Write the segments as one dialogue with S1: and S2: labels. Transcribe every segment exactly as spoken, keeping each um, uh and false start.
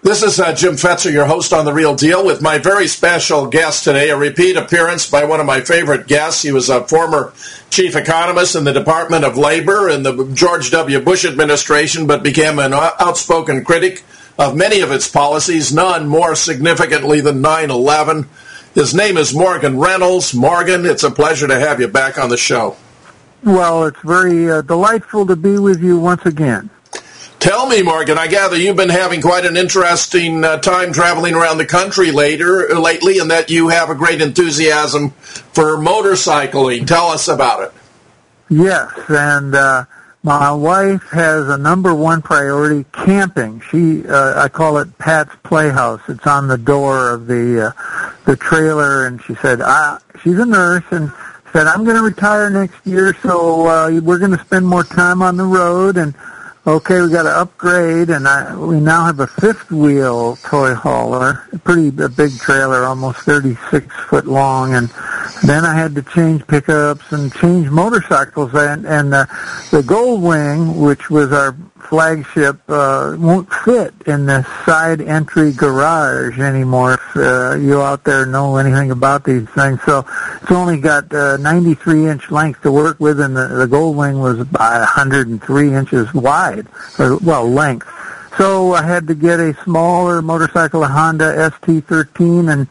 S1: This is uh, Jim Fetzer, your host on The Real Deal, with my very special guest today, a repeat appearance by one of my favorite guests. He was a former chief economist in the Department of Labor in the George W. Bush administration, but became an outspoken critic of many of its policies, none more significantly than nine eleven. His name is Morgan Reynolds. Morgan, it's a pleasure to have you back on the show.
S2: Well, it's very uh, delightful to be with you once again.
S1: Tell me, Morgan, I gather you've been having quite an interesting uh, time traveling around the country later, lately, and that you have a great enthusiasm for motorcycling. Tell us about it.
S2: Yes, and uh, my wife has a number one priority, camping. She, uh, I call it Pat's Playhouse. It's on the door of the uh, the trailer, and she said, ah, she's a nurse, and said, I'm going to retire next year, so uh, we're going to spend more time on the road, and okay, we got to upgrade, and I, we now have a fifth-wheel toy hauler, a pretty a big trailer, almost thirty-six foot long, and then I had to change pickups and change motorcycles, and, and uh, the Goldwing, which was our flagship, uh, won't fit in the side entry garage anymore, if uh, you out there know anything about these things. So it's only got uh, ninety-three inch length to work with, and the, the Goldwing was about one hundred three inches wide, or, well, length. So I had to get a smaller motorcycle, a Honda S T thirteen, and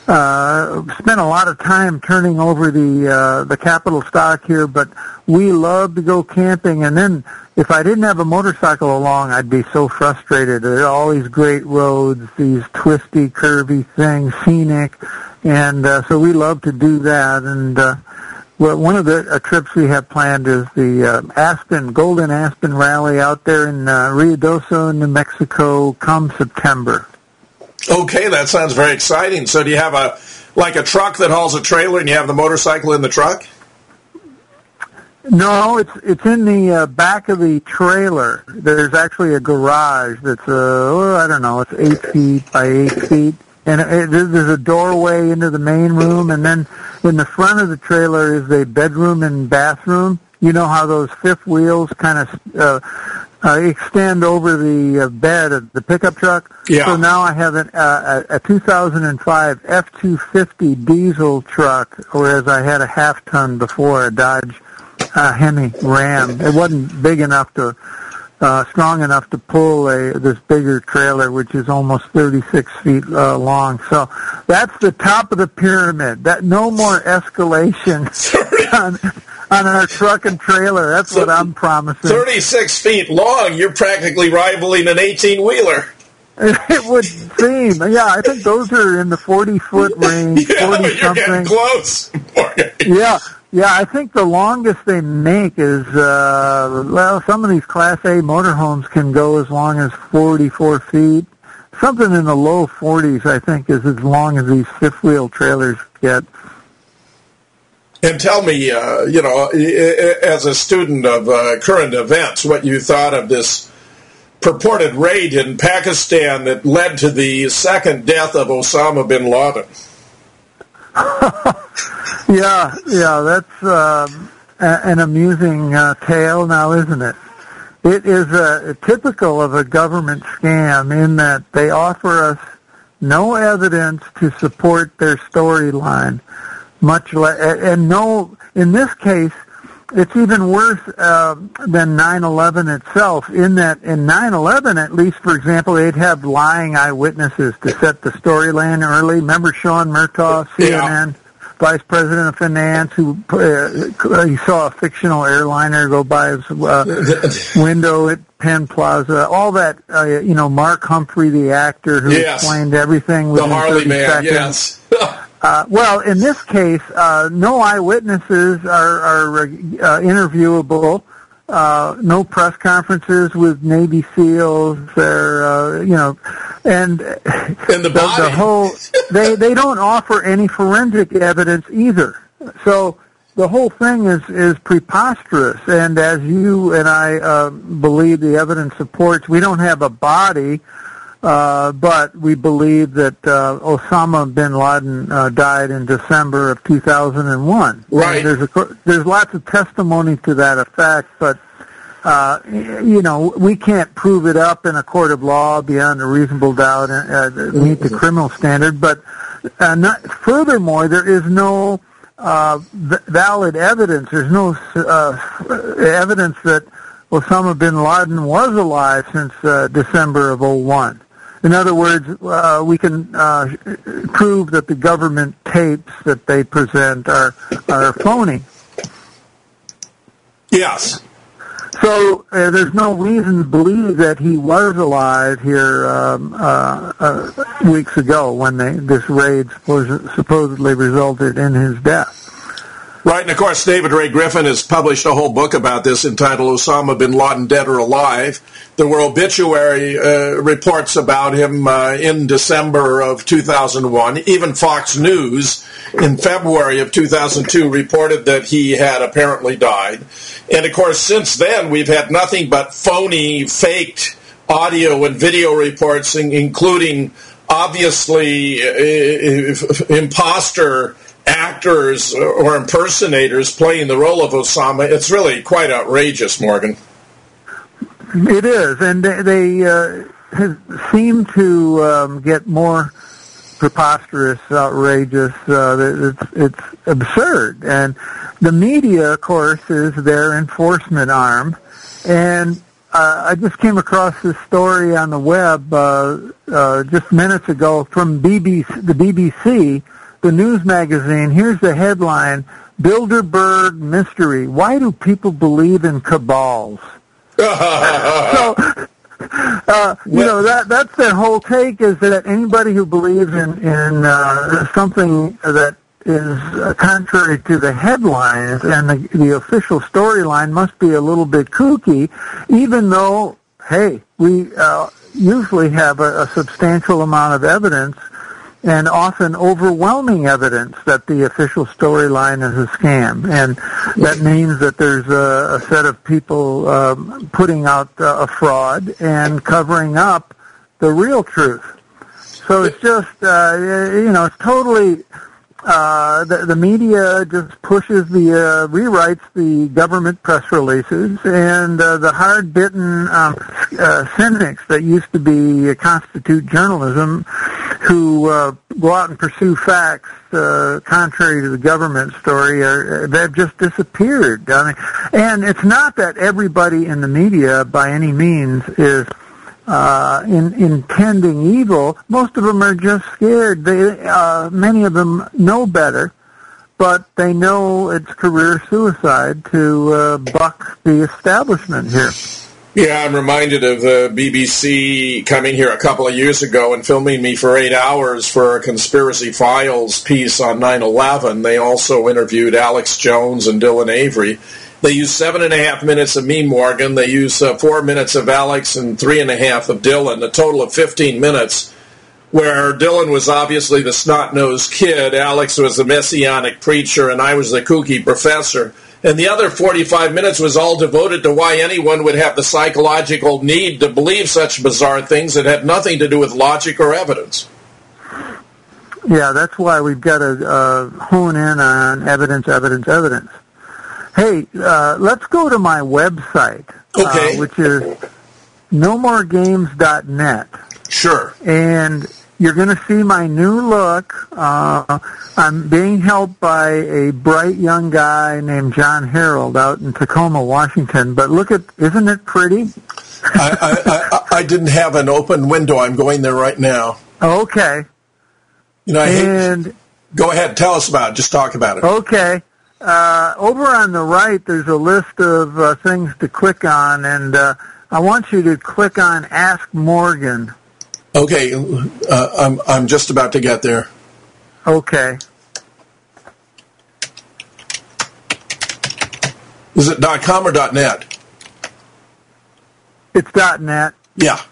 S2: uh, spent a lot of time turning over the uh, the capital stock here, but we love to go camping. And then if I didn't have a motorcycle along, I'd be so frustrated. There are all these great roads, these twisty, curvy things, scenic, and uh, so we love to do that. And uh, well, one of the uh, trips we have planned is the uh, Aspen, Golden Aspen Rally out there in uh, Ruidoso, New Mexico, come September.
S1: Okay, that sounds very exciting. So do you have a like a truck that hauls a trailer, and you have the motorcycle in the truck?
S2: No, it's it's in the uh, back of the trailer. There's actually a garage that's, uh, oh, I don't know, it's eight feet by eight feet. And it, there's a doorway into the main room, and then in the front of the trailer is a bedroom and bathroom. You know how those fifth wheels kind of uh, uh, extend over the uh, bed of the pickup truck?
S1: Yeah.
S2: So now I have an, uh, a two thousand five F two fifty diesel truck, whereas I had a half-ton before, a Dodge uh, Hemi Ram. It wasn't big enough to... Uh, strong enough to pull a this bigger trailer, which is almost thirty-six feet uh, long. So that's the top of the pyramid. That no more escalation on, on our truck and trailer. That's so what I'm promising.
S1: thirty-six feet long. You're practically rivaling an eighteen-wheeler.
S2: It would seem. Yeah, I think those are in the forty-foot range,
S1: yeah,
S2: forty-something.
S1: You're getting close.
S2: Yeah. Yeah, I think the longest they make is, uh, well, some of these Class A motorhomes can go as long as forty-four feet. Something in the low forties, I think, is as long as these fifth-wheel trailers get.
S1: And tell me, uh, you know, as a student of uh, current events, what you thought of this purported raid in Pakistan that led to the second death of Osama bin Laden.
S2: yeah, yeah, that's uh, a- an amusing uh, tale now, isn't it? It is uh, typical of a government scam in that they offer us no evidence to support their storyline, much le- and no, in this case, it's even worse uh, than nine eleven itself, in that in nine eleven, at least, for example, they'd have lying eyewitnesses to set the storyline early. Remember Sean Murtaugh, C N N, yeah. Vice President of Finance, who uh, he saw a fictional airliner go by his uh, window at Penn Plaza. All that, uh, you know, Mark Humphrey, the actor, who
S1: yes.
S2: explained everything within
S1: the Harley
S2: thirty
S1: Man,
S2: seconds.
S1: Yes.
S2: Uh, well, in this case, uh, no eyewitnesses are, are uh, interviewable. Uh, no press conferences with Navy SEALs. They're, uh, you know, and,
S1: and the,
S2: the, the whole they they don't offer any forensic evidence either. So the whole thing is is preposterous. And as you and I uh, believe the evidence supports, we don't have a body. Uh, but we believe that uh, Osama bin Laden uh, died in December of two thousand one.
S1: Right.
S2: And there's a, there's lots of testimony to that effect, but uh, you know, we can't prove it up in a court of law beyond a reasonable doubt and uh, meet the criminal standard. But uh, not, furthermore, there is no uh, v- valid evidence. There's no uh, evidence that Osama bin Laden was alive since uh, December of oh one. In other words, uh, we can uh, prove that the government tapes that they present are are phony.
S1: Yes.
S2: So uh, there's no reason to believe that he was alive here um, uh, uh, weeks ago when they, this raid suppos- supposedly resulted in his death.
S1: Right, and of course, David Ray Griffin has published a whole book about this entitled Osama bin Laden, Dead or Alive. There were obituary uh, reports about him uh, in December of two thousand one. Even Fox News in February of two thousand two reported that he had apparently died. And of course, since then, we've had nothing but phony, faked audio and video reports, including obviously uh, imposter actors or impersonators playing the role of Osama. It's really quite outrageous, Morgan.
S2: It is, and they, they uh, seem to um, get more preposterous, outrageous. Uh, it's, it's absurd. And the media, of course, is their enforcement arm. And uh, I just came across this story on the web uh, uh, just minutes ago from B B C, the B B C, the news magazine. Here's the headline: Bilderberg mystery. Why do people believe in cabals? so, uh, you know, that that's their whole take, is that anybody who believes in, in uh, something that is uh, contrary to the headlines and the, the official storyline must be a little bit kooky, even though, hey, we uh, usually have a, a substantial amount of evidence, and often overwhelming evidence, that the official storyline is a scam. And that means that there's a, a set of people um, putting out uh, a fraud and covering up the real truth. So it's just, uh, you know, it's totally... Uh, the, the media just pushes the, uh, rewrites the government press releases, and uh, the hard-bitten um, uh, cynics that used to be uh, constitute journalism, who uh, go out and pursue facts uh, contrary to the government story, are, they've just disappeared. I mean, and it's not that everybody in the media, by any means, is Uh, in, intending evil. Most of them are just scared. They, uh, many of them know better, but they know it's career suicide to uh, buck the establishment here.
S1: Yeah, I'm reminded of the B B C coming here a couple of years ago and filming me for eight hours for a Conspiracy Files piece on nine eleven. They also interviewed Alex Jones and Dylan Avery. They use seven and a half minutes of me, Morgan. They use uh, four minutes of Alex and three and a half of Dylan, a total of fifteen minutes, where Dylan was obviously the snot-nosed kid, Alex was the messianic preacher, and I was the kooky professor. And the other forty-five minutes was all devoted to why anyone would have the psychological need to believe such bizarre things that had nothing to do with logic or evidence.
S2: Yeah, that's why we've got to uh, hone in on evidence, evidence, evidence. Hey, uh, let's go to my website,
S1: okay.
S2: uh, which is no more games dot net.
S1: Sure.
S2: And you're going to see my new look. Uh, I'm being helped by a bright young guy named John Harold out in Tacoma, Washington. But look at, isn't it pretty?
S1: I, I, I, I didn't have an open window. I'm going there right now.
S2: Okay.
S1: You know, I
S2: and
S1: hate, go ahead, tell us about it. Just talk about it.
S2: Okay. Uh, over on the right, there's a list of uh, things to click on, and uh, I want you to click on Ask Morgan.
S1: Okay, uh, I'm I'm just about to get there.
S2: Okay.
S1: Is it .com or .net?
S2: It's .net.
S1: Yeah.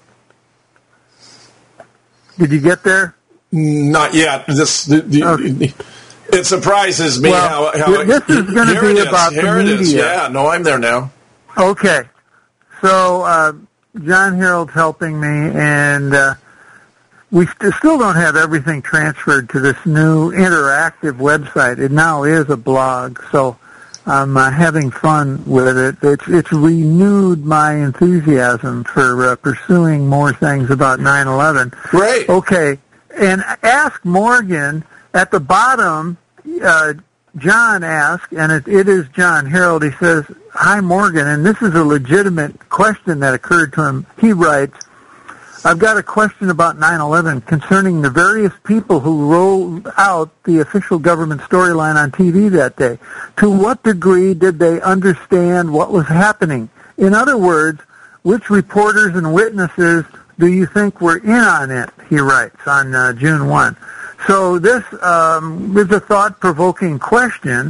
S2: Did you get there?
S1: Not yet. This the, the, okay. It surprises me
S2: well,
S1: how, how
S2: this is going to be about
S1: here
S2: the
S1: it
S2: media.
S1: Is. Yeah, no, I'm there now.
S2: Okay. So uh, John Harold's helping me, and uh, we st- still don't have everything transferred to this new interactive website. It now is a blog, so I'm uh, having fun with it. It's it's renewed my enthusiasm for uh, pursuing more things about nine eleven.
S1: Great.
S2: Okay, and Ask Morgan at the bottom. Uh, John asked, and it, it is John Harold. He says, "Hi Morgan," and this is a legitimate question that occurred to him. He writes, "I've got a question about nine eleven concerning the various people who rolled out the official government storyline on T V that day. To what degree did they understand what was happening? In other words, which reporters and witnesses do you think were in on it?" He writes on uh, June first. So this um, is a thought-provoking question.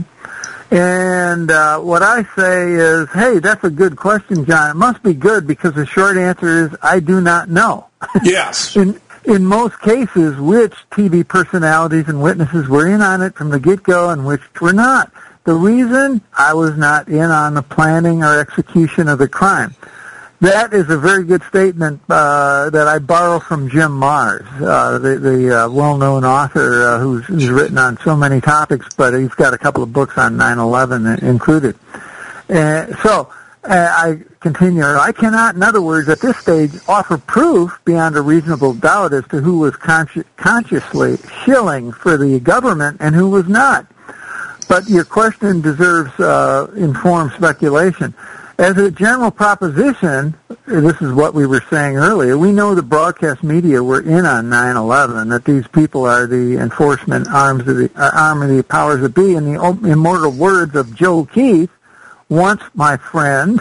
S2: And uh, what I say is, hey, that's a good question, John. It must be good because the short answer is I do not know.
S1: Yes.
S2: in in most cases, which T V personalities and witnesses were in on it from the get-go and which were not. The reason? I was not in on the planning or execution of the crime. That is a very good statement uh, that I borrow from Jim Marrs, uh, the, the uh, well-known author uh, who's, who's written on so many topics, but he's got a couple of books on nine eleven included. Uh, so uh, I continue. I cannot, in other words, at this stage, offer proof beyond a reasonable doubt as to who was consci- consciously shilling for the government and who was not. But your question deserves uh, informed speculation. As a general proposition, this is what we were saying earlier, we know the broadcast media were in on nine eleven, that these people are the enforcement arms of the, uh, arm of the powers that be. In the immortal words of Joe Keith, once my friend,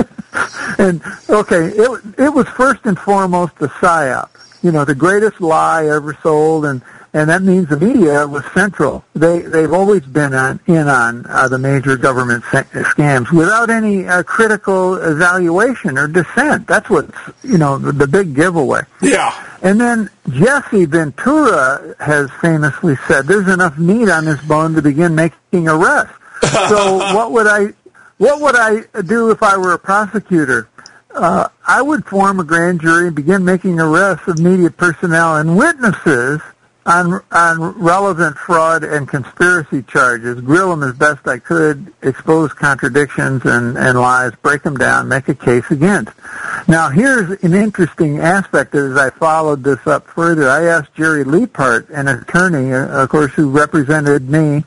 S2: and okay, it, it was first and foremost the psyop, you know, the greatest lie ever sold, and And that means the media was central. They, they've always been on, in on uh, the major government scams without any uh, critical evaluation or dissent. That's what's, you know, the, the big giveaway.
S1: Yeah.
S2: And then Jesse Ventura has famously said, there's enough meat on this bone to begin making arrests. So what would I, what would I do if I were a prosecutor? Uh, I would form a grand jury and begin making arrests of media personnel and witnesses on on relevant fraud and conspiracy charges, grill them as best I could, expose contradictions and, and lies, break them down, make a case against. Now, here's an interesting aspect as I followed this up further. I asked Jerry Leapart, an attorney, uh, of course, who represented me,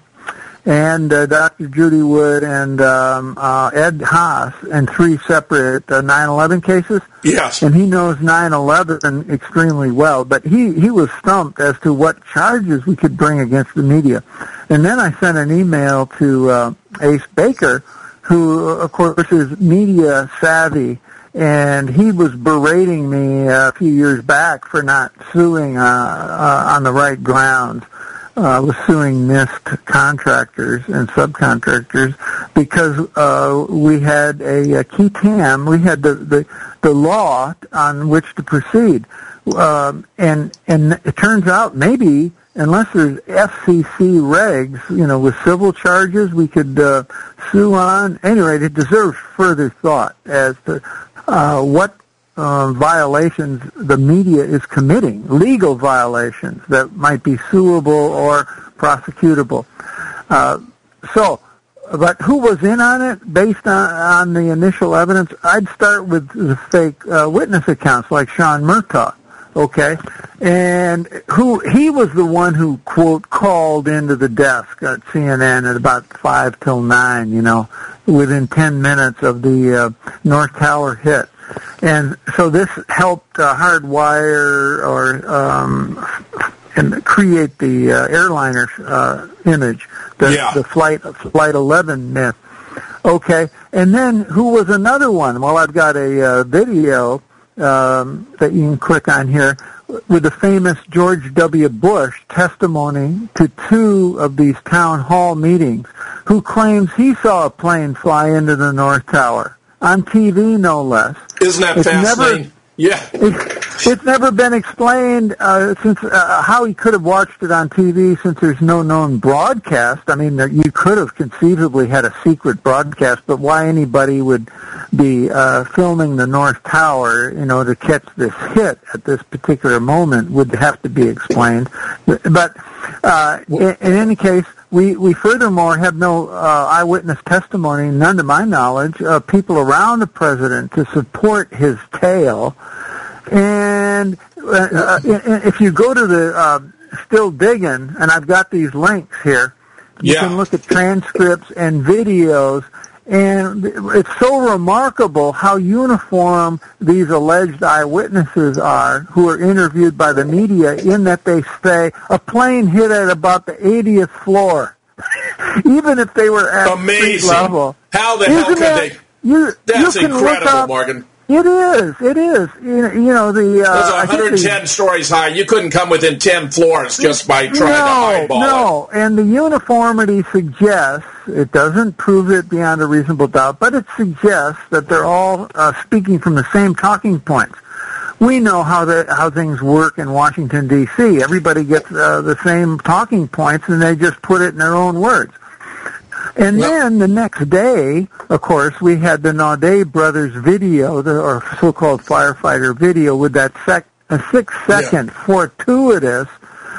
S2: and uh, Doctor Judy Wood and um, uh, Ed Haas in three separate uh, nine eleven cases.
S1: Yes.
S2: And he knows nine eleven extremely well, but he, he was stumped as to what charges we could bring against the media. And then I sent an email to uh, Ace Baker, who, of course, is media savvy, and he was berating me uh, a few years back for not suing uh, uh, on the right grounds. Uh, was suing NIST contractors and subcontractors because uh, we had a, a key tam, we had the, the, the law on which to proceed. Um, and, and it turns out maybe unless there's F C C regs, you know, with civil charges we could uh, sue on. Anyway, it deserves further thought as to uh, what Uh, violations the media is committing, legal violations that might be suable or prosecutable. Uh, so, but who was in on it based on, on the initial evidence? I'd start with the fake uh, witness accounts like Sean Murtaugh, okay? And who he was the one who, quote, called into the desk at C N N at about five till nine, you know, within ten minutes of the uh, North Tower hit. And so this helped uh, hardwire or um, and create the uh, airliner uh, image, the,
S1: yeah.
S2: the flight flight eleven myth. Okay, and then who was another one? Well, I've got a uh, video um, that you can click on here with the famous George W. Bush testimony to two of these town hall meetings, who claims he saw a plane fly into the North Tower. On T V, no less.
S1: Isn't that
S2: it's
S1: fascinating?
S2: Never,
S1: yeah.
S2: It's, it's never been explained uh, since uh, how he could have watched it on T V since there's no known broadcast. I mean, there, you could have conceivably had a secret broadcast, but why anybody would be uh, filming the North Tower, you know, to catch this hit at this particular moment would have to be explained. But uh, in, in any case, we, we furthermore have no uh, eyewitness testimony, none to my knowledge, of people around the president to support his tale. And uh, if you go to the uh, Still Digging, and I've got these links here, you
S1: yeah.
S2: can look at transcripts and videos, and it's so remarkable how uniform these alleged eyewitnesses are who are interviewed by the media, in that they say a plane hit at about the eightieth floor, even if they were at
S1: Amazing.
S2: street level.
S1: How the
S2: Isn't
S1: hell could
S2: that,
S1: they?
S2: You,
S1: That's
S2: you can
S1: incredible,
S2: look up,
S1: Morgan.
S2: It is. It is. You know, you know the. Uh,
S1: Those are one hundred ten the, stories high. You couldn't come within ten floors just by trying
S2: no,
S1: to eyeball
S2: no.
S1: it.
S2: No, and the uniformity suggests, it doesn't prove it beyond a reasonable doubt, but it suggests that they're all uh, speaking from the same talking points. We know how the how things work in Washington, D C Everybody gets uh, the same talking points, and they just put it in their own words. And well, then the next day, of course, we had the Naudet brothers video, the, or so-called firefighter video, with that sec, a six-second yeah. fortuitous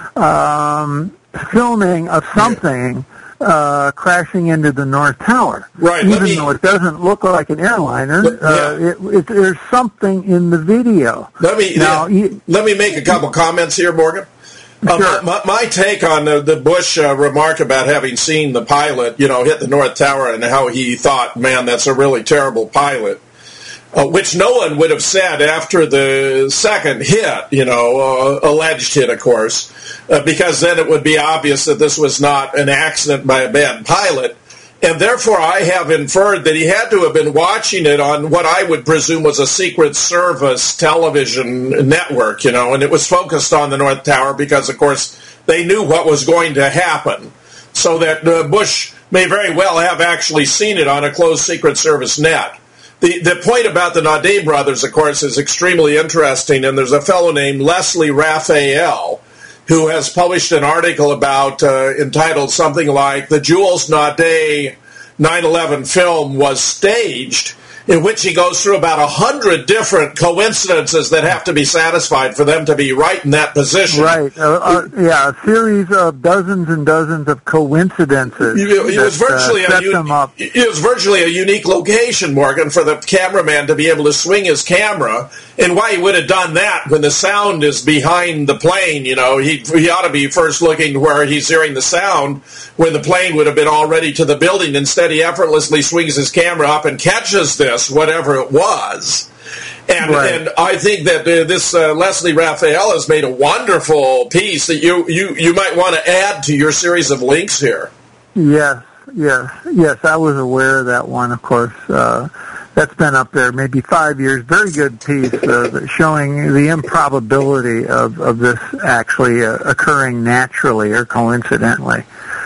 S2: um, filming of something yeah. uh, crashing into the North Tower.
S1: Right.
S2: Even
S1: me,
S2: though it doesn't look like an airliner, let, uh, yeah. it, it, there's something in the video.
S1: Let me now, yeah, you, let me make a couple comments here, Morgan.
S2: Sure.
S1: Uh, my, my take on the, the Bush uh, remark about having seen the pilot, you know, hit the North Tower, and how he thought, man, that's a really terrible pilot, uh, which no one would have said after the second hit, you know, uh, alleged hit, of course, uh, because then it would be obvious that this was not an accident by a bad pilot. And therefore, I have inferred that he had to have been watching it on what I would presume was a Secret Service television network, you know, and it was focused on the North Tower because, of course, they knew what was going to happen. So that uh, Bush may very well have actually seen it on a closed Secret Service net. The, the point about the Naudet brothers, of course, is extremely interesting, and there's a fellow named Leslie Raphael who has published an article about, uh, entitled something like, The Jules Naudet nine eleven film was staged, in which he goes through about a hundred different coincidences that have to be satisfied for them to be right in that position.
S2: Right. Uh, uh, yeah, a series of dozens and dozens of coincidences.
S1: It, it, was virtually
S2: uh, set
S1: a,
S2: them up.
S1: It was virtually a unique location, Morgan, for the cameraman to be able to swing his camera. And why he would have done that when the sound is behind the plane, you know, he he ought to be first looking to where he's hearing the sound when the plane would have been already to the building. Instead, he effortlessly swings his camera up and catches this, whatever it was. And, right. and I think that uh, this uh, Leslie Raphael has made a wonderful piece that you, you, you might want to add to your series of links here.
S2: Yes, yes, yes. I was aware of that one, of course. Uh, that's been up there maybe five years. Very good piece uh, showing the improbability of, of this actually uh, occurring naturally or coincidentally.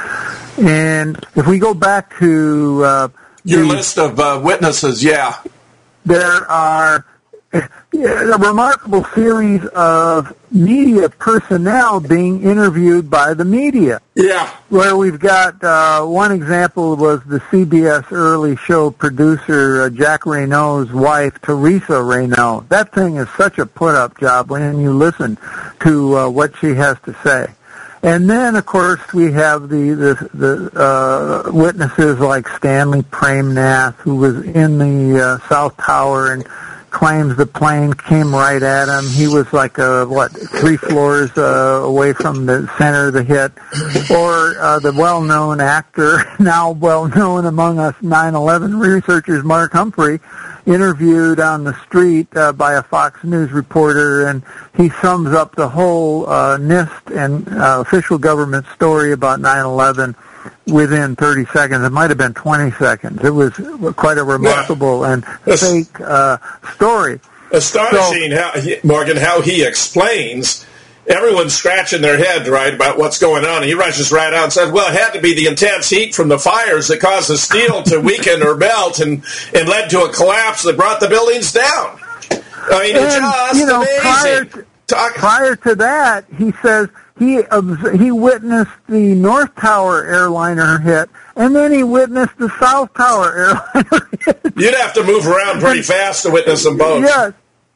S2: And if we go back to uh,
S1: your
S2: the,
S1: list of uh, witnesses, yeah.
S2: There are a remarkable series of media personnel being interviewed by the media.
S1: Yeah.
S2: Where we've got, uh, one example was the C B S early show producer, uh, Jack Renault's wife, Teresa Renault. That thing is such a put-up job when you listen to uh, what she has to say. And then, of course, we have the the, the uh, witnesses like Stanley Premnath, who was in the uh, South Tower and claims the plane came right at him. He was like, uh, what, three floors uh, away from the center of the hit. Or uh, the well-known actor, now well-known among us nine eleven researchers, Mark Humphrey, interviewed on the street uh, by a Fox News reporter, and he sums up the whole uh, NIST and uh, official government story about nine eleven within thirty seconds. It might have been twenty seconds. It was quite a remarkable yeah. and
S1: That's
S2: fake uh, story.
S1: Astonishing, so, how he, Morgan, how he explains. Everyone's scratching their head, right, about what's going on. And he rushes right out and says, well, it had to be the intense heat from the fires that caused the steel to weaken or melt and, and led to a collapse that brought the buildings down. I mean, it's
S2: and,
S1: just
S2: you know,
S1: amazing.
S2: Prior to,
S1: Talk-
S2: prior to that, he says he he witnessed the North Tower airliner hit, and then he witnessed the South Tower airliner hit.
S1: You'd have to move around pretty fast to witness them both.
S2: Yes.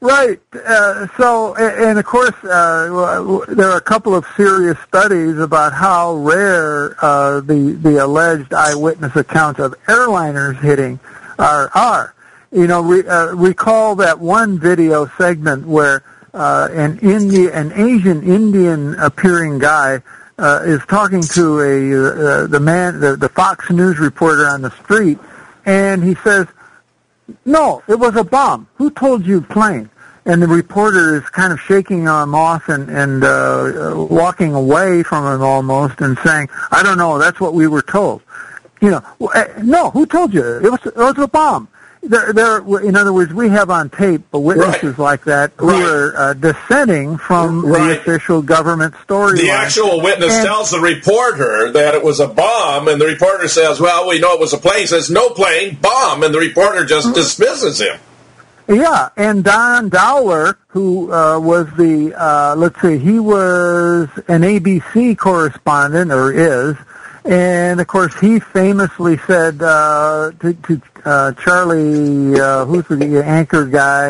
S2: Right. Uh, so, and of course, uh, there are a couple of serious studies about how rare uh, the the alleged eyewitness accounts of airliners hitting are. are. You know, re, uh, recall that one video segment where uh, an Indi- an Asian Indian appearing guy uh, is talking to a uh, the man, the, the Fox News reporter on the street, and he says, "No, it was a bomb. Who told you plane?" And the reporter is kind of shaking him off and, and uh, walking away from him almost and saying, "I don't know, that's what we were told." You know, no, who told you? It was, it was a bomb. There, there. In other words, we have on tape witnesses right. like that who right. are uh, dissenting from right. the official government story.
S1: The
S2: line.
S1: actual witness and, tells the reporter that it was a bomb, and the reporter says, "Well, we know it was a plane." He says, "No plane, bomb," and the reporter just dismisses him.
S2: Yeah, and Don Dowler, who uh, was the, uh, let's see, he was an A B C correspondent, or is, and of course he famously said uh, to, to uh, Charlie, uh, who's the anchor guy,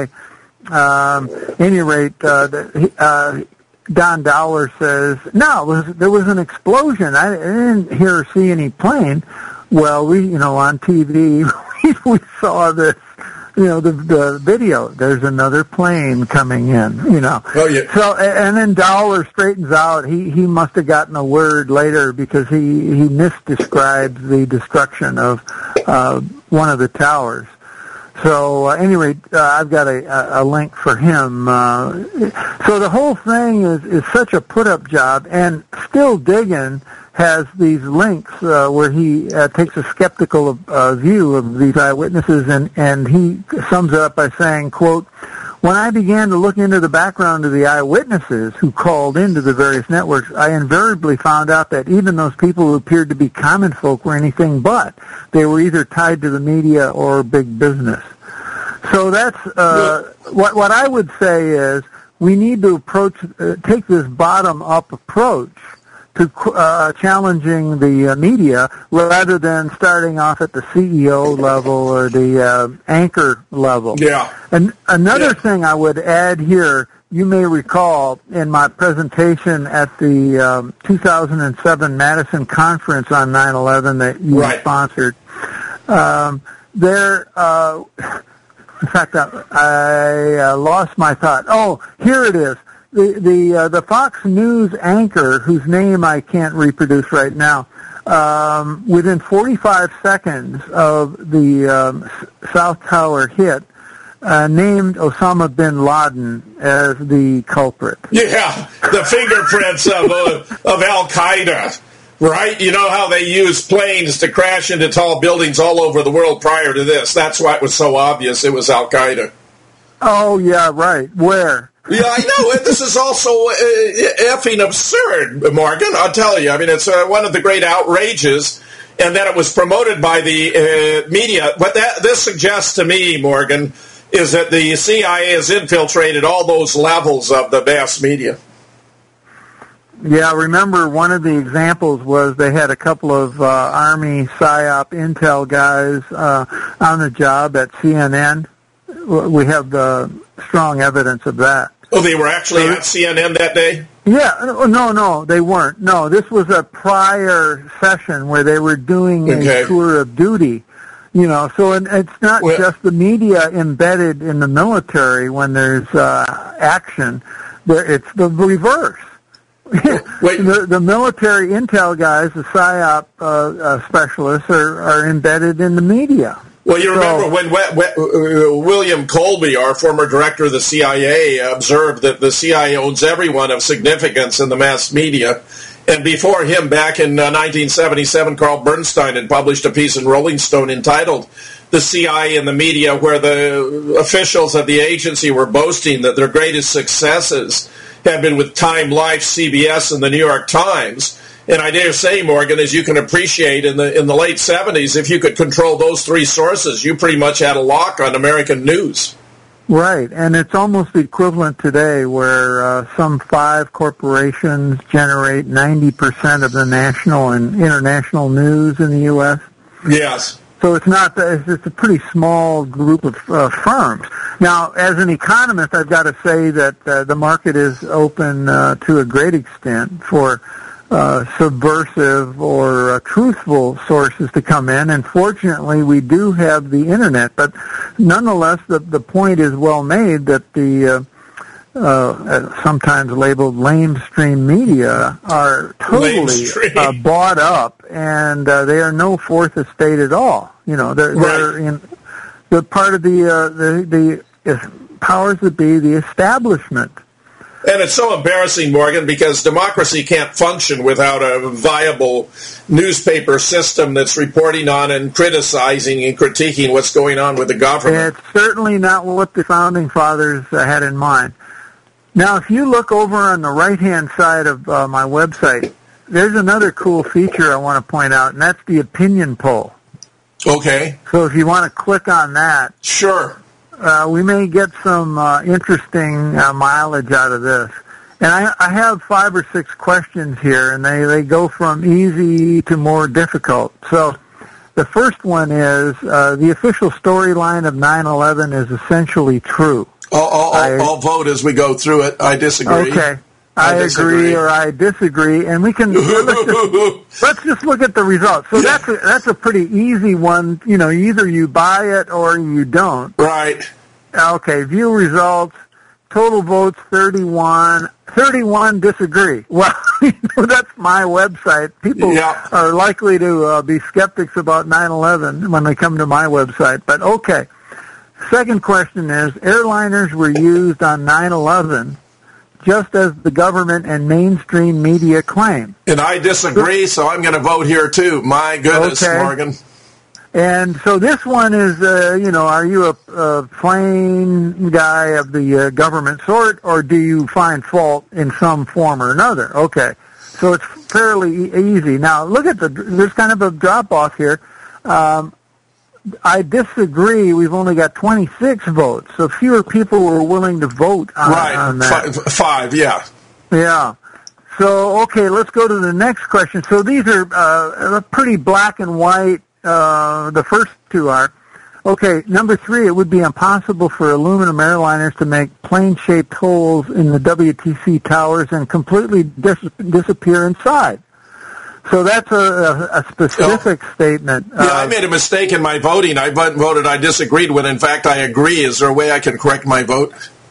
S2: um, at any rate, uh, the, uh, Don Dowler says, no, it was, there was an explosion. I, I didn't hear or see any plane. Well, we, you know, on T V, we, we saw this. You know, the the video, there's another plane coming in, you know.
S1: Oh, yeah.
S2: So, and then Dowler straightens out. He he must have gotten a word later because he, he misdescribes the destruction of uh, one of the towers. So, uh, anyway, uh, I've got a, a link for him. Uh, so the whole thing is, is such a put-up job, and Still Diggin' has these links uh, where he uh, takes a skeptical uh, view of these eyewitnesses, and, and he sums it up by saying, quote, "When I began to look into the background of the eyewitnesses who called into the various networks, I invariably found out that even those people who appeared to be common folk were anything but. They were either tied to the media or big business." So that's uh, what what I would say is we need to approach, uh, take this bottom-up approach to uh, challenging the uh, media rather than starting off at the C E O level or the uh, anchor level.
S1: Yeah.
S2: And another
S1: yeah.
S2: thing I would add here, you may recall in my presentation at the um, two thousand seven Madison Conference on nine eleven that you
S1: right.
S2: sponsored, um, there, uh, in fact, I, I uh, lost my thought. Oh, here it is. The the uh, the Fox News anchor, whose name I can't reproduce right now, um, within forty-five seconds of the um, South Tower hit, uh, named Osama bin Laden as the culprit.
S1: Yeah, the fingerprints of uh, of Al Qaeda, right? You know how they use planes to crash into tall buildings all over the world prior to this. That's why it was so obvious it was Al Qaeda.
S2: Oh yeah, right. Where?
S1: Yeah, I know. This is also uh, effing absurd, Morgan. I'll tell you. I mean, it's uh, one of the great outrages, and that it was promoted by the uh, media. What that this suggests to me, Morgan, is that the C I A has infiltrated all those levels of the mass media.
S2: Yeah, remember one of the examples was they had a couple of uh, Army PSYOP intel guys uh, on the job at C N N. We have the strong evidence of that.
S1: Oh, they were actually at C N N that day?
S2: Yeah, no, no, they weren't. No, this was a prior session where they were doing
S1: okay.
S2: a tour of duty. You know, so and it's not well, just the media embedded in the military when there's uh, action. It's the reverse.
S1: Wait.
S2: the, the military intel guys, the PSYOP uh, uh, specialists, are, are embedded in the media.
S1: Well, you remember
S2: so,
S1: when we, we, uh, William Colby, our former director of the C I A, observed that the C I A owns everyone of significance in the mass media. And before him, back in uh, nineteen seventy-seven, Carl Bernstein had published a piece in Rolling Stone entitled "The C I A and the Media," where the officials of the agency were boasting that their greatest successes had been with Time, Life, C B S, and the New York Times. And I dare say, Morgan, as you can appreciate, in the in the late seventies, if you could control those three sources, you pretty much had a lock on American news.
S2: Right, and it's almost equivalent today where uh, some five corporations generate ninety percent of the national and international news in the U S.
S1: Yes.
S2: So it's not, it's a pretty small group of uh, firms. Now, as an economist, I've got to say that uh, the market is open uh, to a great extent for uh, subversive or uh, truthful sources to come in, and fortunately we do have the Internet. But nonetheless, the, the point is well made that the uh, uh, sometimes labeled lamestream media are totally uh, bought up, and uh, they are no fourth estate at all. You know, they're,
S1: right.
S2: they're in the part of the uh, the the powers that be, the establishment.
S1: And it's so embarrassing, Morgan, because democracy can't function without a viable newspaper system that's reporting on and criticizing and critiquing what's going on with the government.
S2: It's certainly not what the Founding Fathers uh, had in mind. Now, if you look over on the right-hand side of uh, my website, there's another cool feature I want to point out, and that's the opinion poll.
S1: Okay.
S2: So if you want to click on that.
S1: Sure.
S2: Uh, we may get some uh, interesting uh, mileage out of this. And I, I have five or six questions here, and they, they go from easy to more difficult. So the first one is, uh, the official storyline of nine eleven is essentially true.
S1: I'll, I'll, I, I'll vote as we go through it. I disagree.
S2: Okay.
S1: I,
S2: I
S1: disagree.
S2: agree or I disagree, and we can let's just, let's just look at the results. So
S1: Yeah.
S2: that's a, that's a pretty easy one. You know, either you buy it or you don't.
S1: Right.
S2: Okay, view results. Total votes thirty-one. thirty-one disagree. Well, you know, that's my website. People
S1: Yeah.
S2: are likely to uh, be skeptics about nine eleven when they come to my website. But okay. Second question is, airliners were used on nine eleven just as the government and mainstream media claim.
S1: And I disagree, so I'm going to vote here too. My goodness,
S2: Okay.
S1: Morgan.
S2: And so this one is, uh, you know, are you a, a plain guy of the uh, government sort, or do you find fault in some form or another? Okay. So it's fairly e- easy. Now, look at the, there's kind of a drop-off here. Um, I disagree. We've only got twenty-six votes, so fewer people were willing to vote on,
S1: Right.
S2: on that.
S1: Five, five, yeah.
S2: Yeah. So, okay, let's go to the next question. So these are uh, pretty black and white. Uh, the first two are. Okay, number three, it would be impossible for aluminum airliners to make plane-shaped holes in the W T C towers and completely dis- disappear inside. So that's a, a, a specific oh. statement.
S1: Yeah, uh, I made a mistake in my voting. I voted I disagreed when, in fact, I agree. Is there a way I can correct my vote?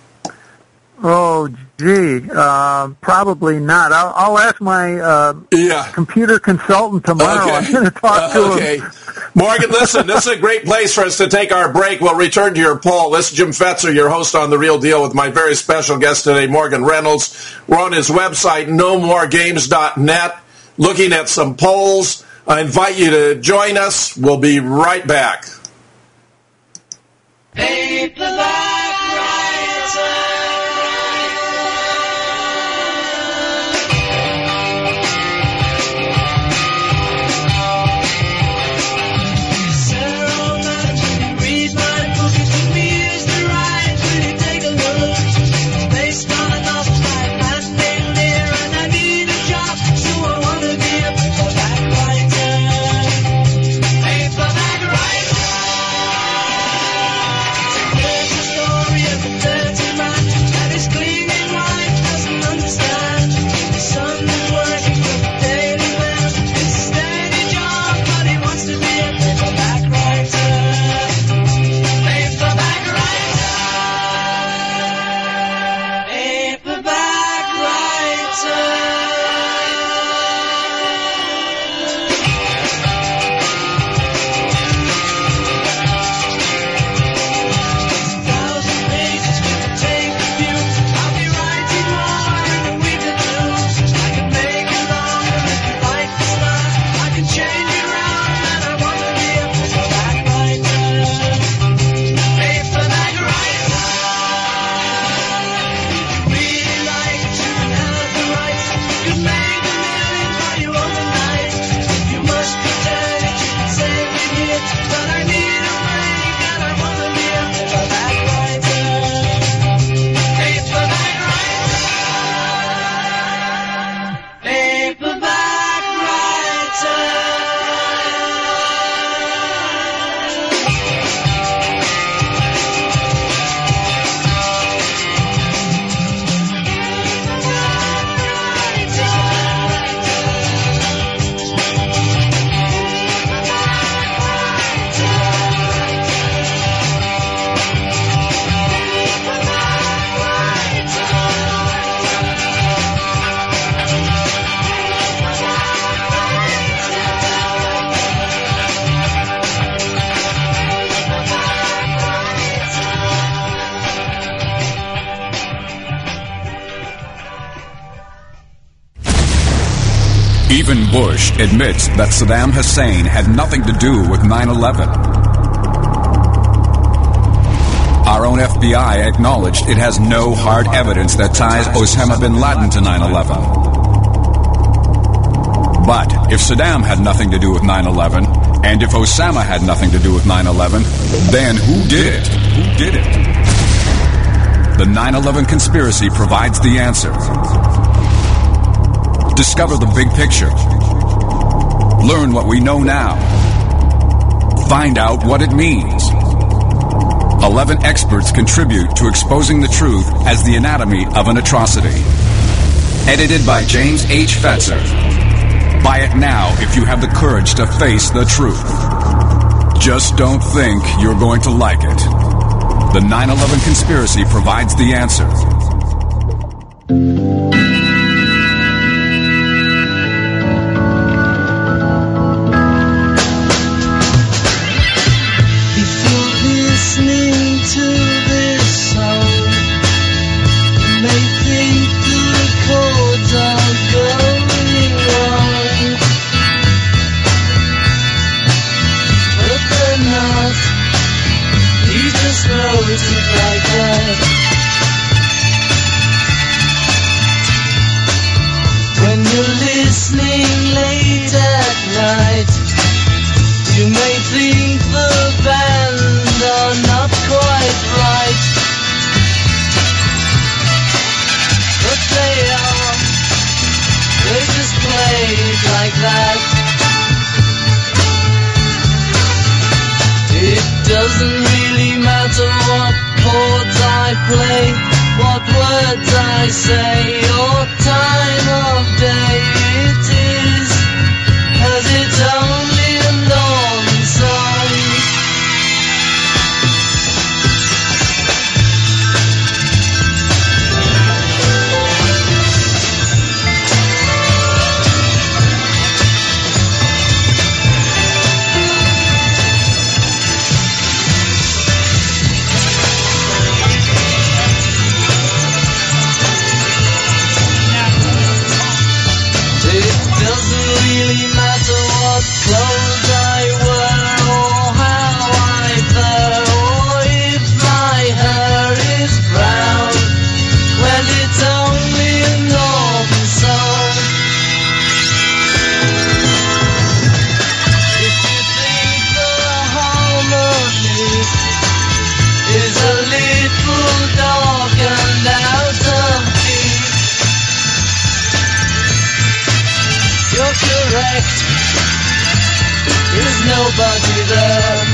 S2: Oh, gee, uh, probably not. I'll, I'll ask my uh,
S1: yeah.
S2: computer consultant tomorrow.
S1: Okay.
S2: I'm going to talk to
S1: uh, okay.
S2: him.
S1: Morgan, listen, this is a great place for us to take our break. We'll return to your poll. This is Jim Fetzer, your host on The Real Deal, with my very special guest today, Morgan Reynolds. We're on his website, no more games dot net, looking at some polls. I invite you to join us. We'll be right back.
S3: Paint the black rising. Story of the dirty man.
S4: Even Bush admits that Saddam Hussein had nothing to do with nine eleven. Our own F B I acknowledged it has no hard evidence that ties Osama bin Laden to nine eleven. But if Saddam had nothing to do with nine eleven, and if Osama had nothing to do with nine eleven, then who did it? Who did it? The nine eleven conspiracy provides the answer. Discover the big picture. Learn what we know now. Find out what it means. Eleven experts contribute to exposing the truth as the anatomy of an atrocity. Edited by James H. Fetzer. Buy it now if you have the courage to face the truth. Just don't think you're going to like it. The nine eleven conspiracy provides the answer.
S3: When you're listening late at night, you may think the band are not quite right, but they are. They just play it like that. It doesn't really matter what chords I play, what words I say, or time of day it is, as it's only a non-song. Clothes I wear, or how I fare, or if my hair is brown. Well, it's only a northern song. If you think the harmony is a little dark and out of key, you're correct. There's nobody there.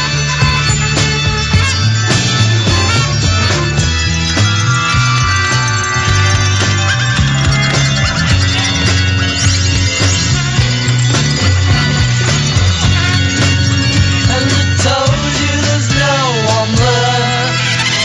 S3: And I told you there's no one there.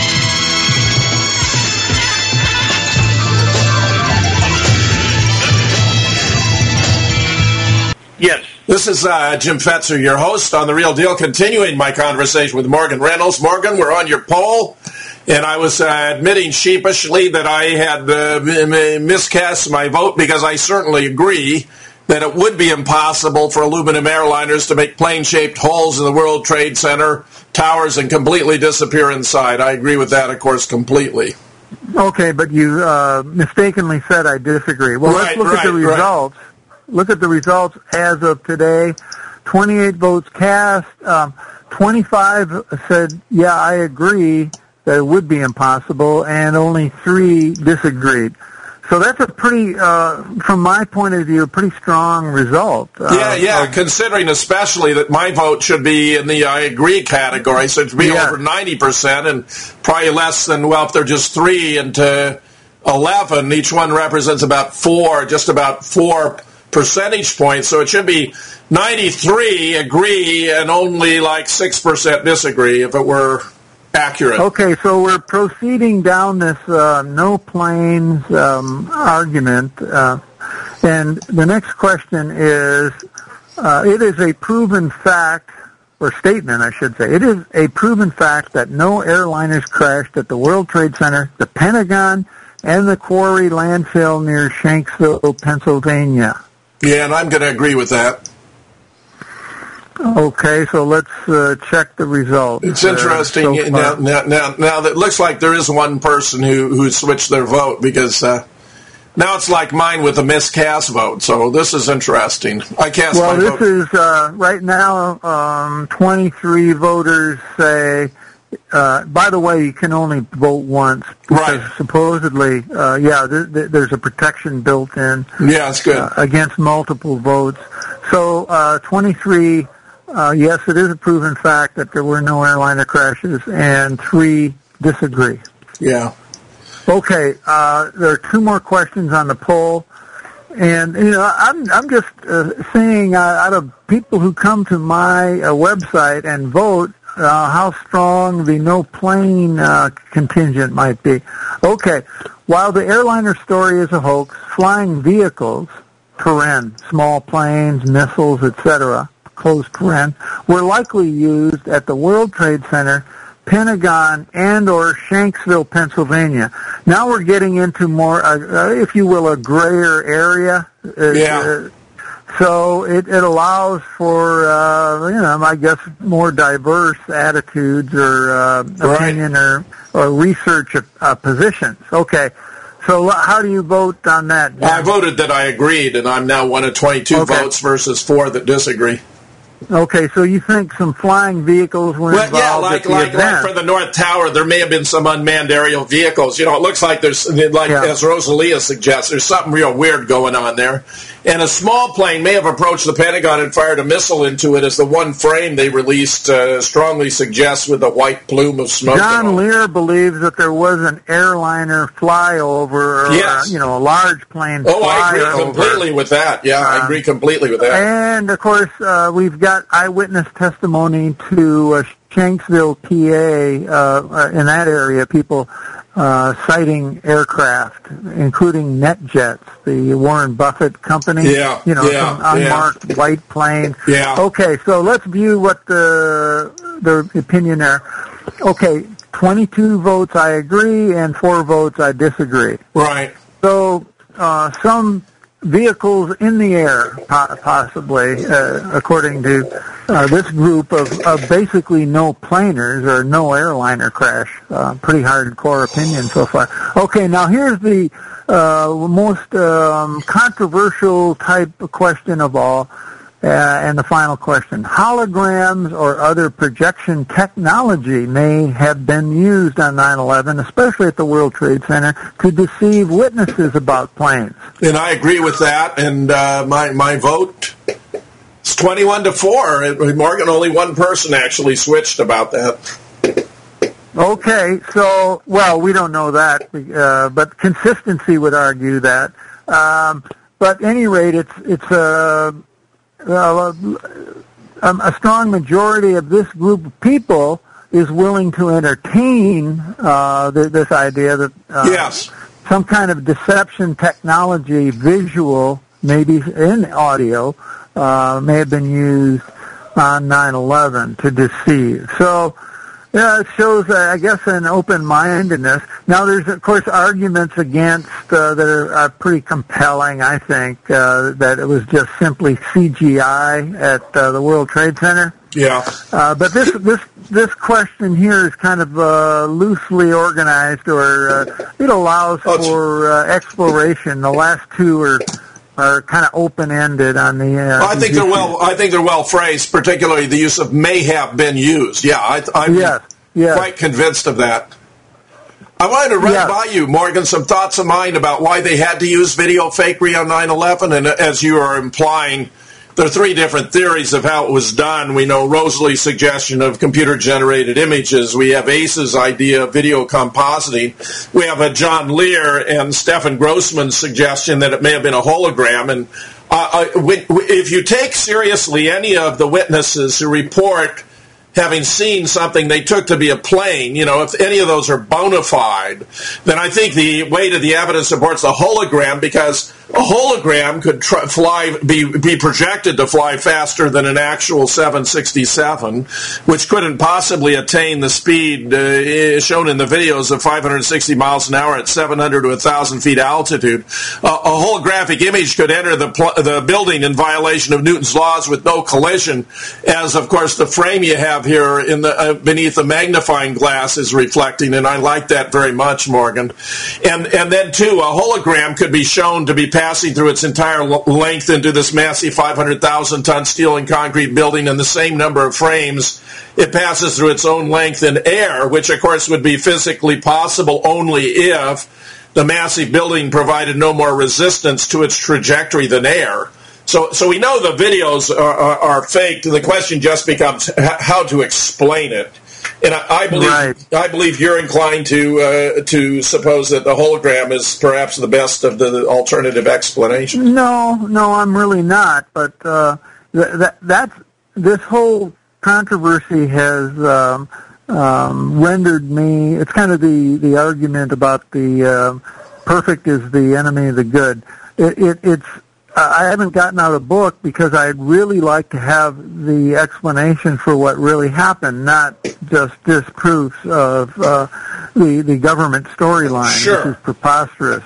S1: Yes. This is uh, Jim Fetzer, your host on The Real Deal, continuing my conversation with Morgan Reynolds. Morgan, we're on your poll, and I was uh, admitting sheepishly that I had uh, miscast my vote because I certainly agree that it would be impossible for aluminum airliners to make plane-shaped holes in the World Trade Center towers and completely disappear inside. I agree with that, of course, completely.
S2: Okay, but you uh, mistakenly said I disagree. Well,
S1: right,
S2: let's look
S1: right,
S2: at the results.
S1: Right.
S2: Look at the results as of today. twenty-eight votes cast. Um, twenty-five said, yeah, I agree that it would be impossible, and only three disagreed. So that's a pretty, uh, from my point of view, a pretty strong result. Uh,
S1: yeah, yeah,
S2: of,
S1: considering especially that my vote should be in the I agree category, so it should be
S2: yeah.
S1: over ninety percent, and probably less than, well, if they're just three into eleven, each one represents about four, just about four percentage points, so it should be ninety-three agree and only like six percent disagree if it were accurate.
S2: Okay, so we're proceeding down this uh, no planes um, argument, uh, and the next question is, uh, it is a proven fact, or statement I should say, it is a proven fact that no airliners crashed at the World Trade Center, the Pentagon, and the Quarry landfill near Shanksville, Pennsylvania.
S1: Yeah, and I'm going to agree with that.
S2: Okay, so let's uh, check the results.
S1: It's interesting.
S2: Uh, so
S1: now, now, now, now that looks like there is one person who, who switched their vote, because uh, now it's like mine with a miscast vote. So this is interesting. I cast
S2: well,
S1: my
S2: this
S1: vote.
S2: is, uh, right now, um, twenty-three voters say, uh, by the way, you can only vote once. Because
S1: right.
S2: supposedly, uh, yeah, th- th- there's a protection built in.
S1: Yeah, it's good.
S2: Uh, against multiple votes. So uh, twenty-three, uh, yes, it is a proven fact that there were no airliner crashes, and three disagree.
S1: Yeah.
S2: Okay, uh, there are two more questions on the poll. And, you know, I'm I'm just uh, saying uh, out of people who come to my uh, website and vote, uh, how strong the no-plane uh, contingent might be. Okay, while the airliner story is a hoax, flying vehicles, paren, small planes, missiles, et cetera, close paren, were likely used at the World Trade Center, Pentagon, and or Shanksville, Pennsylvania. Now we're getting into more, uh, if you will, a grayer area. Uh,
S1: Yeah.
S2: Uh, so it, it allows for, uh, you know, I guess, more diverse attitudes or uh, opinion
S1: Right.
S2: or, or research uh, positions. Okay. So how do you vote on that, Jim?
S1: I voted that I agreed, and I'm now one of twenty-two
S2: Okay.
S1: votes versus four that disagree.
S2: Okay, so you think some flying vehicles were
S1: Well,
S2: involved
S1: yeah, like
S2: at the
S1: like,
S2: event?
S1: like for the North Tower, there may have been some unmanned aerial vehicles. You know, it looks like there's, like
S2: Yeah.
S1: as Rosalia suggests, there's something real weird going on there. And a small plane may have approached the Pentagon and fired a missile into it, as the one frame they released uh, strongly suggests, with a white plume of smoke.
S2: John Lear believes that there was an airliner flyover, or
S1: Yes.
S2: you know, a large plane
S1: Oh, I agree
S2: flyover.
S1: completely with that. Yeah, I
S2: Uh,
S1: agree completely with that.
S2: And of course, uh, we've got eyewitness testimony to uh, Shanksville, P A, uh, uh, in that area, people uh, sighting aircraft, including NetJets, the Warren Buffett company.
S1: Yeah,
S2: you know,
S1: yeah,
S2: some unmarked white plane.
S1: Yeah.
S2: Okay, so let's view what the the opinion there. Okay, twenty-two votes I agree, and four votes I disagree.
S1: Right.
S2: So uh, some vehicles in the air, po- possibly, uh, according to uh, this group of, of basically no planers or no airliner crash. Uh, pretty hardcore opinion so far. Okay, now here's the uh, most um, controversial type of question of all. Uh, and the final question. Holograms or other projection technology may have been used on nine eleven, especially at the World Trade Center, to deceive witnesses about planes.
S1: And I agree with that. And uh, my my vote is twenty-one to four. Morgan, only one person actually switched about that.
S2: Okay, so, well, we don't know that, uh, but consistency would argue that. Um, but at any rate, it's it's a... Uh, um, a strong majority of this group of people is willing to entertain uh, th- this idea that uh,
S1: Yes.
S2: some kind of deception technology, visual, maybe in audio, uh, may have been used on nine eleven to deceive. So, yeah, it shows, uh, I guess, an open-mindedness. Now, there's, of course, arguments against uh, that are, are pretty compelling, I think, uh, that it was just simply C G I at uh, the World Trade Center.
S1: Yeah.
S2: Uh, but this this this question here is kind of uh, loosely organized, or uh, it allows
S1: Oh, it's-
S2: for uh, exploration. The last two are are kind of open-ended on the. Uh,
S1: I think they're well. I think they're well phrased, particularly the use of "may have been used." Yeah, I, I'm
S2: Yes, yes.
S1: quite convinced of that. I wanted to run
S2: Yes.
S1: by you, Morgan, some thoughts of mine about why they had to use video fakery on nine eleven, and as you are implying, there are three different theories of how it was done. We know Rosalie's suggestion of computer-generated images. We have Ace's idea of video compositing. We have a John Lear and Stefan Grossman's suggestion that it may have been a hologram. And uh, uh, when, if you take seriously any of the witnesses who report having seen something they took to be a plane, you know, if any of those are bona fide, then I think the weight of the evidence supports a hologram, because a hologram could try, fly, be, be projected to fly faster than an actual seven sixty-seven, which couldn't possibly attain the speed uh, shown in the videos of five hundred sixty miles an hour at seven hundred to one thousand feet altitude. Uh, a holographic image could enter the, pl- the building in violation of Newton's laws with no collision, as, of course, the frame you have here in the uh, beneath the magnifying glass is reflecting, and I like that very much, Morgan. And, and then, too, a hologram could be shown to be passing through its entire length into this massive five hundred thousand ton steel and concrete building in the same number of frames. It passes through its own length in air, which, of course, would be physically possible only if the massive building provided no more resistance to its trajectory than air. So, so we know the videos are, are, are faked. The question just becomes how to explain it. And I, I believe right. I believe you're inclined to uh, to suppose that the hologram is perhaps the best of the alternative explanations.
S2: No, no, I'm really not. But uh, th- that that's this whole controversy has um, um, rendered me. It's kind of the, the argument about the uh, perfect is the enemy of the good. It, it, it's I haven't gotten out a book because I'd really like to have the explanation for what really happened, not just disproofs of uh, the the government storyline,
S1: sure.
S2: which is preposterous.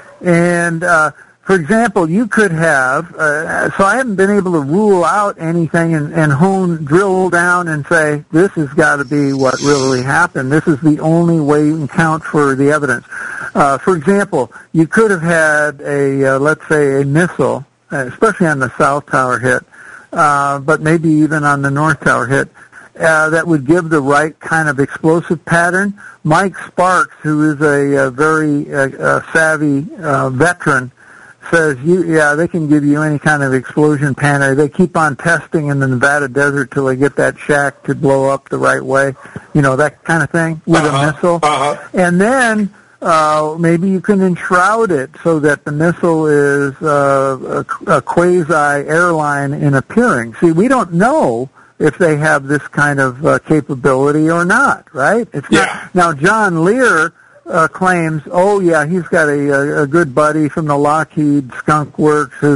S2: And uh, for example, you could have. Uh, so I haven't been able to rule out anything and, and hone, drill down, and say this has got to be what really happened. This is the only way you can count for the evidence. Uh, for example, you could have had a, uh, let's say, a missile, especially on the South Tower hit, uh, but maybe even on the North Tower hit, uh, that would give the right kind of explosive pattern. Mike Sparks, who is a, a very uh, uh, savvy uh, veteran, says, you, yeah, they can give you any kind of explosion pattern. They keep on testing in the Nevada desert till they get that shack to blow up the right way, you know, that kind of thing with
S1: uh-huh.
S2: a missile.
S1: Uh-huh.
S2: And then uh, maybe you can enshroud it so that the missile is uh, a, a quasi-airline in appearing. See, we don't know if they have this kind of uh, capability or not, right? It's
S1: yeah.
S2: not. Now, John Lear Uh, claims, oh yeah, he's got a, a, a good buddy from the Lockheed Skunk Works who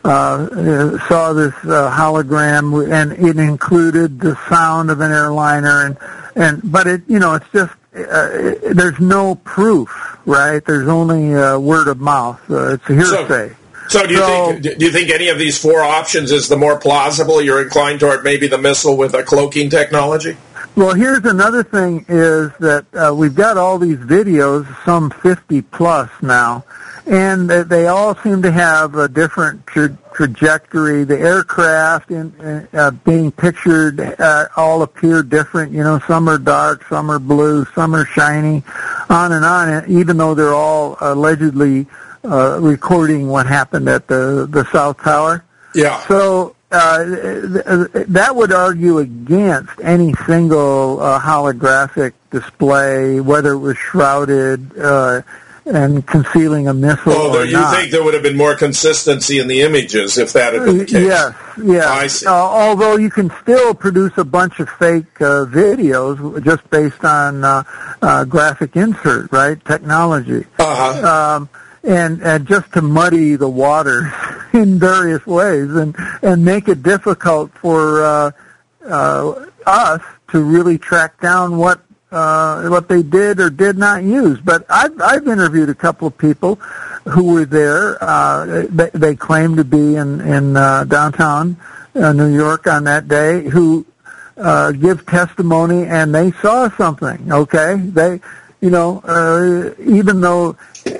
S2: uh, saw this uh, hologram, and it included the sound of an airliner, and and but it, you know, it's just uh, it, there's no proof, right? There's only uh, word of mouth. Uh, it's a hearsay.
S1: So, so do you
S2: so,
S1: think do you think any of these four options is the more plausible? You're inclined toward maybe the missile with a cloaking technology?
S2: Well, here's another thing is that uh, we've got all these videos, some fifty plus now, and they all seem to have a different tra- trajectory. The aircraft in, uh, being pictured uh, all appear different. You know, some are dark, some are blue, some are shiny, on and on, even though they're all allegedly uh, recording what happened at the, the South Tower.
S1: Yeah.
S2: So Uh, that would argue against any single uh, holographic display, whether it was shrouded uh, and concealing a missile
S1: oh,
S2: or
S1: you
S2: not.
S1: You think there would have been more consistency in the images if that had been the case?
S2: Yes, yes.
S1: I see.
S2: Uh, although you can still produce a bunch of fake uh, videos just based on uh, uh, graphic insert, right, technology.
S1: Uh-huh.
S2: Um, and, and just to muddy the waters in various ways and, and make it difficult for uh, uh, us to really track down what uh, what they did or did not use. But I've, I've interviewed a couple of people who were there. Uh, they, they claim to be in, in uh, downtown uh, New York on that day who uh, give testimony, and they saw something, okay? They... You know, uh, even though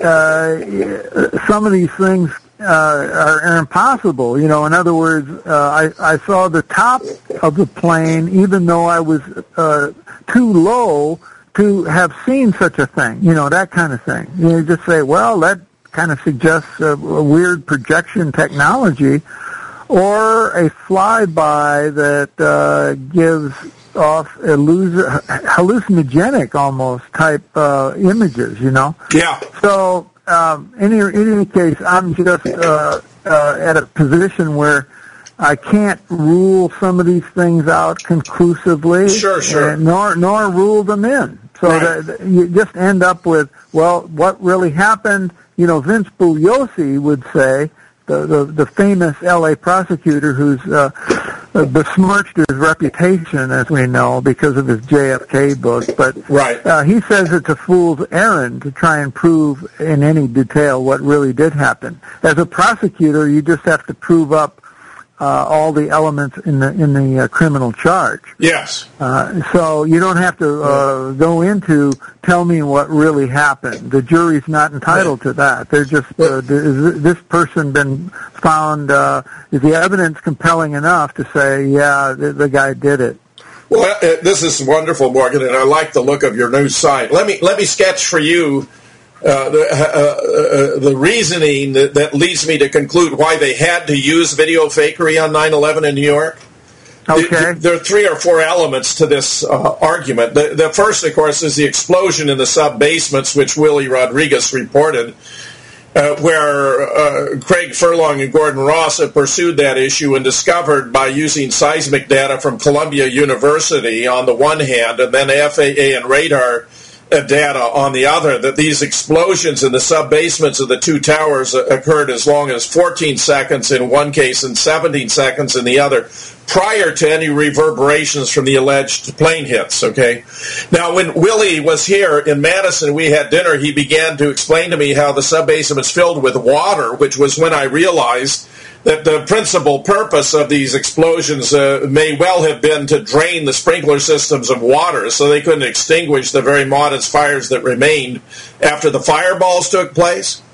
S2: uh, some of these things uh, are, are impossible, you know, in other words, uh, I, I saw the top of the plane, even though I was uh, too low to have seen such a thing, you know, that kind of thing. You just say, well, that kind of suggests a, a weird projection technology, or a flyby that uh, gives off illus- hallucinogenic almost type uh, images, you know?
S1: Yeah.
S2: So um, in, any, in any case, I'm just uh, uh, at a position where I can't rule some of these things out conclusively,
S1: sure, sure.
S2: And nor nor rule them in. So
S1: right.
S2: that you just end up with, well, what really happened? You know, Vince Bugliosi would say, the the, the famous L A prosecutor who's uh, besmirched his reputation, as we know, because of his J F K book. But
S1: right.
S2: uh, he says it's a fool's errand to try and prove in any detail what really did happen. As a prosecutor, you just have to prove up Uh, all the elements in the in the uh, criminal charge.
S1: Yes.
S2: Uh, so you don't have to uh, go into tell me what really happened. The jury's not entitled to that. They're just uh, is this person been found? Uh, is the evidence compelling enough to say, yeah, the, the guy did it?
S1: Well, uh, this is wonderful, Morgan, and I like the look of your new site. Let me let me sketch for you. Uh, the, uh, uh, the reasoning that, that leads me to conclude why they had to use video fakery on nine eleven in New York.
S2: Okay.
S1: The, there are three or four elements to this uh, argument. The, the first, of course, is the explosion in the sub-basements, which Willie Rodriguez reported, uh, where uh, Craig Furlong and Gordon Ross have pursued that issue and discovered by using seismic data from Columbia University on the one hand, and then F A A and radar data on the other, that these explosions in the sub-basements of the two towers occurred as long as fourteen seconds in one case and seventeen seconds in the other, prior to any reverberations from the alleged plane hits, okay? Now, when Willie was here in Madison, we had dinner, he began to explain to me how the sub-basement's filled with water, which was when I realized that the principal purpose of these explosions uh, may well have been to drain the sprinkler systems of water so they couldn't extinguish the very modest fires that remained after the fireballs took place.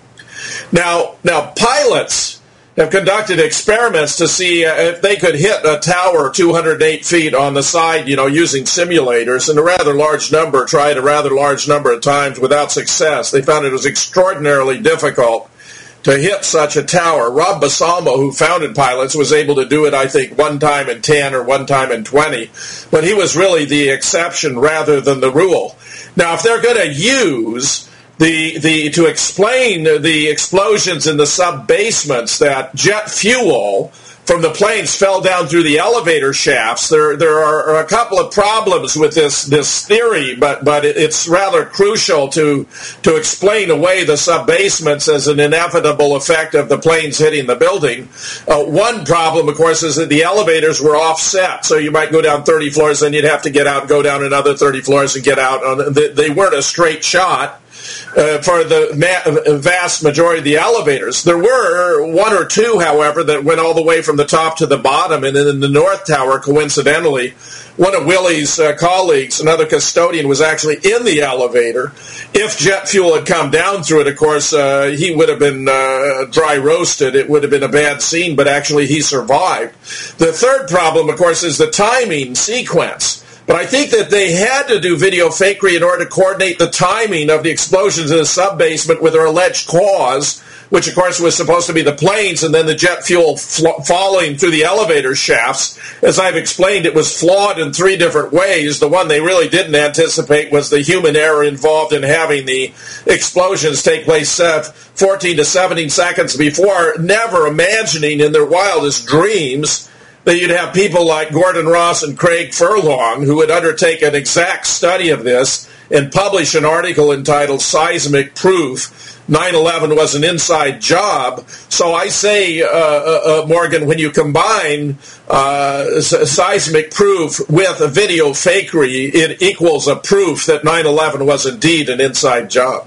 S1: Now, now pilots have conducted experiments to see uh, if they could hit a tower two hundred eight feet on the side, you know, using simulators, and a rather large number tried a rather large number of times without success. They found it was extraordinarily difficult to hit such a tower. Rob Basalmo, who founded Pilots, was able to do it, I think, one time in ten or one time in twenty, but he was really the exception rather than the rule. Now, if they're going to use the the to explain the explosions in the sub-basements that jet fuel from the planes fell down through the elevator shafts, there there are a couple of problems with this this theory, but but it's rather crucial to to explain away the sub-basements as an inevitable effect of the planes hitting the building. Uh, one problem, of course, is that the elevators were offset, so you might go down thirty floors, then you'd have to get out and go down another thirty floors and get out. They weren't a straight shot. Uh, for the ma- vast majority of the elevators. There were one or two, however, that went all the way from the top to the bottom, and in the North Tower, coincidentally, one of Willie's uh, colleagues, another custodian, was actually in the elevator. If jet fuel had come down through it, of course, uh, he would have been uh, dry roasted. It would have been a bad scene, but actually he survived. The third problem, of course, is the timing sequence. But I think that they had to do video fakery in order to coordinate the timing of the explosions in the sub-basement with their alleged cause, which, of course, was supposed to be the planes and then the jet fuel fl- falling through the elevator shafts. As I've explained, it was flawed in three different ways. The one they really didn't anticipate was the human error involved in having the explosions take place uh, fourteen to seventeen seconds before, never imagining in their wildest dreams that you'd have people like Gordon Ross and Craig Furlong who would undertake an exact study of this and publish an article entitled Seismic Proof, nine eleven was an inside job. So I say, uh, uh, uh, Morgan, when you combine uh, seismic proof with a video fakery, it equals a proof that nine eleven was indeed an inside job.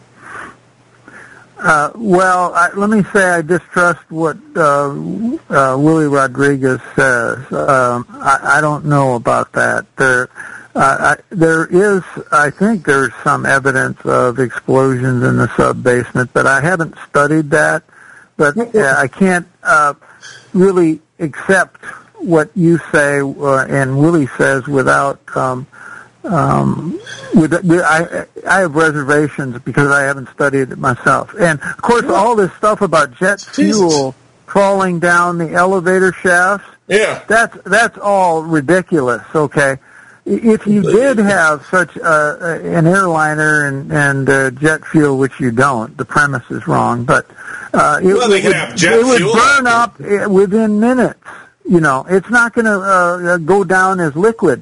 S2: Uh, well, I, let me say I distrust what uh, uh, Willie Rodriguez says. Um, I, I don't know about that. There, uh, I, there is, I think there's some evidence of explosions in the sub-basement, but I haven't studied that. But uh, I can't uh, really accept what you say uh, and Willie says without... Um, Um, with, with, I, I have reservations because I haven't studied it myself. And, of course, all this stuff about jet fuel falling down the elevator shafts,
S1: yeah,
S2: that's, that's all ridiculous, okay? If you did have such a, an airliner and, and uh, jet fuel, which you don't, the premise is wrong, but uh, it,
S1: well, they
S2: it,
S1: can
S2: would,
S1: have jet
S2: it would
S1: fuel.
S2: burn up within minutes. You know, it's not going to uh, go down as liquid.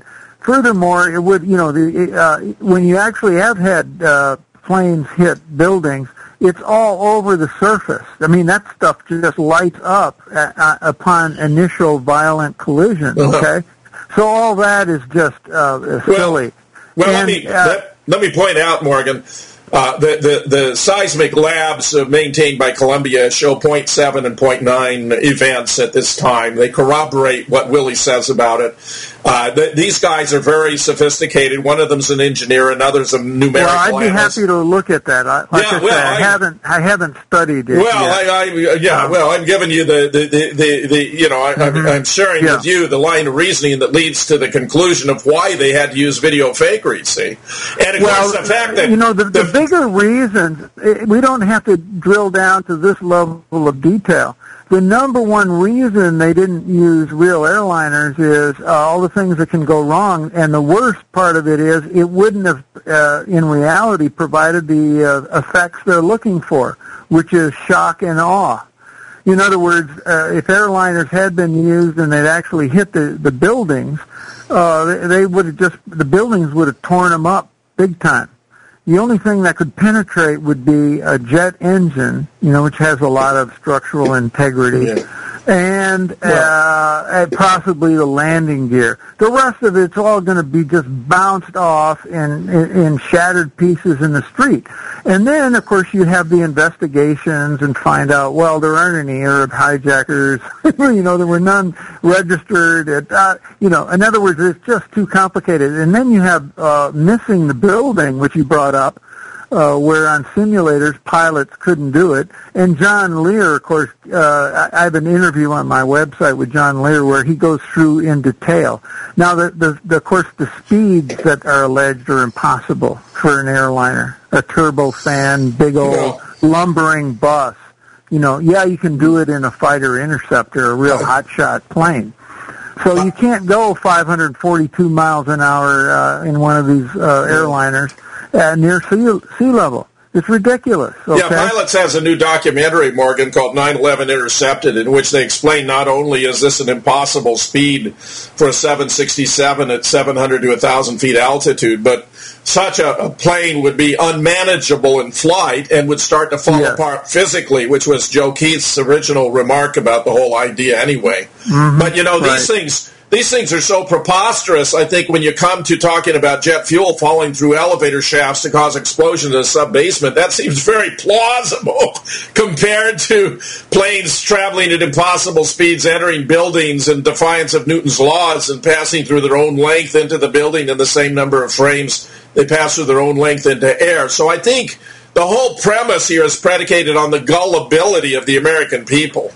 S2: furthermore, it would, you know, the, uh, when you actually have had uh, planes hit buildings, it's all over the surface. I mean, that stuff just lights up uh, upon initial violent collision, okay? Uh-huh. So all that is just uh, silly.
S1: Well, well
S2: and,
S1: let me
S2: uh,
S1: let, let me point out, Morgan, uh, the, the, the seismic labs uh, maintained by Columbia show point seven and point nine events at this time. They corroborate what Willie says about it. Uh, th- these guys are very sophisticated. One of them's an engineer, another's a numerical
S2: Well, I'd be
S1: analyst.
S2: happy to look at that. I, like
S1: Yeah,
S2: I,
S1: well,
S2: say, I,
S1: I-
S2: haven't, I haven't studied it
S1: Well,
S2: yet.
S1: I, I, yeah, well, I'm giving you the, the, the, the, the you know, I, I'm, I'm sharing
S2: Yeah.
S1: with you the line of reasoning that leads to the conclusion of why they had to use video fakery, see? And, of
S2: Well,
S1: course, the fact that...
S2: you know, the, the,
S1: the
S2: bigger reasons, eh, we don't have to drill down to this level of detail. The number one reason they didn't use real airliners is uh, all the things that can go wrong, and the worst part of it is it wouldn't have, uh, in reality, provided the uh, effects they're looking for, which is shock and awe. In other words, uh, if airliners had been used and they'd actually hit the, the buildings, uh, they, they would have just, the buildings would have torn them up big time. The only thing that could penetrate would be a jet engine, you know, which has a lot of structural integrity,
S1: Yeah.
S2: and uh, and possibly the landing gear. The rest of it's all going to be just bounced off in, in, in shattered pieces in the street. And then, of course, you have the investigations and find out, well, there aren't any Arab hijackers. you know, there were none registered. At, uh, you know, in other words, it's just too complicated. And then you have uh, missing the building, which you brought up, uh, where on simulators pilots couldn't do it. And John Lear, of course, uh, I, I have an interview on my website with John Lear where he goes through in detail. Now, the, the, the, of course, the speeds that are alleged are impossible for an airliner. A turbofan, big old lumbering bus. You know, yeah, you can do it in a fighter interceptor, a real hotshot plane. So you can't go five hundred forty-two miles an hour uh, in one of these uh, airliners uh, near sea, sea level. It's ridiculous. Okay?
S1: Yeah, Pilots has a new documentary, Morgan, called nine eleven Intercepted, in which they explain not only is this an impossible speed for a seven sixty-seven at seven hundred to one thousand feet altitude, but such a, a plane would be unmanageable in flight and would start to fall
S2: Yes.
S1: apart physically, which was Joe Keith's original remark about the whole idea anyway.
S2: Mm-hmm.
S1: But, you know,
S2: Right.
S1: these things... These things are so preposterous, I think, when you come to talking about jet fuel falling through elevator shafts to cause explosion in a sub-basement, that seems very plausible compared to planes traveling at impossible speeds, entering buildings in defiance of Newton's laws and passing through their own length into the building in the same number of frames they pass through their own length into air. So I think the whole premise here is predicated on the gullibility of the American people.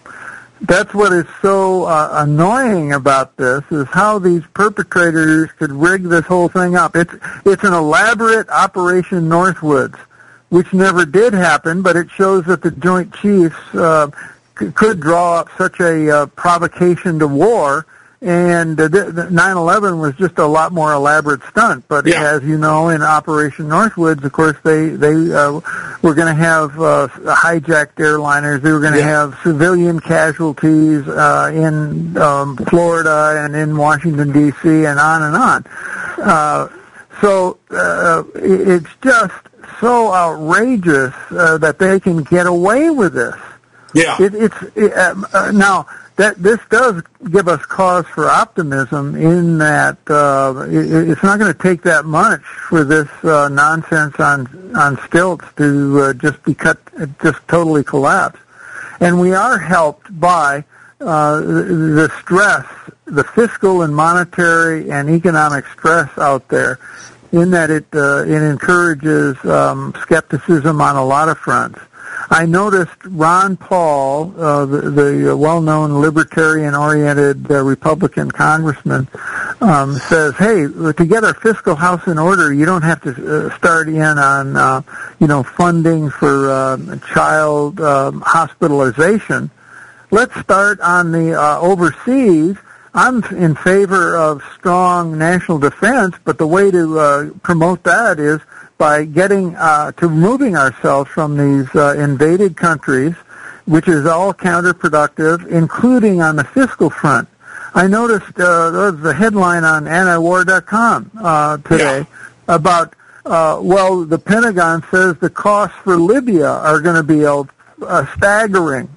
S2: That's what is so uh, annoying about this, is how these perpetrators could rig this whole thing up. It's it's an elaborate Operation Northwoods, which never did happen, but it shows that the Joint Chiefs uh, c- could draw up such a uh, provocation to war, and uh, th- th- nine eleven was just a lot more elaborate stunt. But
S1: Yeah.
S2: as you know, in Operation Northwoods, of course, they they uh, were going to have uh, hijacked airliners. They were going to
S1: Yeah.
S2: have civilian casualties uh, in um, Florida and in Washington, D C, and on and on. Uh, so uh, it- it's just so outrageous uh, that they can get away with this.
S1: Yeah.
S2: It, it's it, uh, now that this does give us cause for optimism in that uh, it, it's not going to take that much for this uh, nonsense on on stilts to uh, just be cut, just totally collapse, and we are helped by uh, the, the stress, the fiscal and monetary and economic stress out there, in that it uh, it encourages um, skepticism on a lot of fronts. I noticed Ron Paul, uh, the, the well-known libertarian-oriented uh, Republican congressman, um, says, "Hey, to get our fiscal house in order, you don't have to uh, start in on, uh, you know, funding for uh, child um, hospitalization. Let's start on the uh, overseas." I'm in favor of strong national defense, but the way to uh, promote that is by getting uh, to removing ourselves from these uh, invaded countries, which is all counterproductive, including on the fiscal front. I noticed uh, there was a headline on antiwar dot com uh, today
S1: Yeah.
S2: about, uh, well, the Pentagon says the costs for Libya are going to be uh, staggering.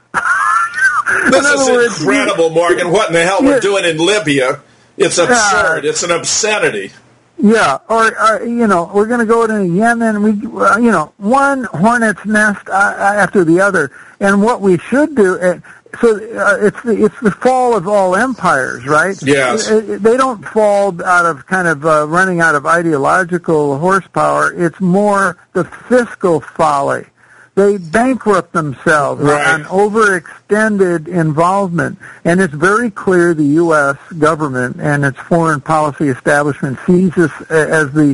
S1: This
S2: in
S1: is
S2: words,
S1: incredible, Morgan. What in the hell
S2: yeah.
S1: we're doing in Libya? It's absurd. It's an obscenity.
S2: Yeah, or, or you know, we're going to go to Yemen. We, uh, you know, one hornet's nest uh, after the other. And what we should do, uh, so uh, it's the it's the fall of all empires, right?
S1: Yes.
S2: Uh, They don't fall out of kind of uh, running out of ideological horsepower. It's more the fiscal folly. They bankrupt themselves
S1: Right.
S2: on overextended involvement, and it's very clear the U S government and its foreign policy establishment sees this as the,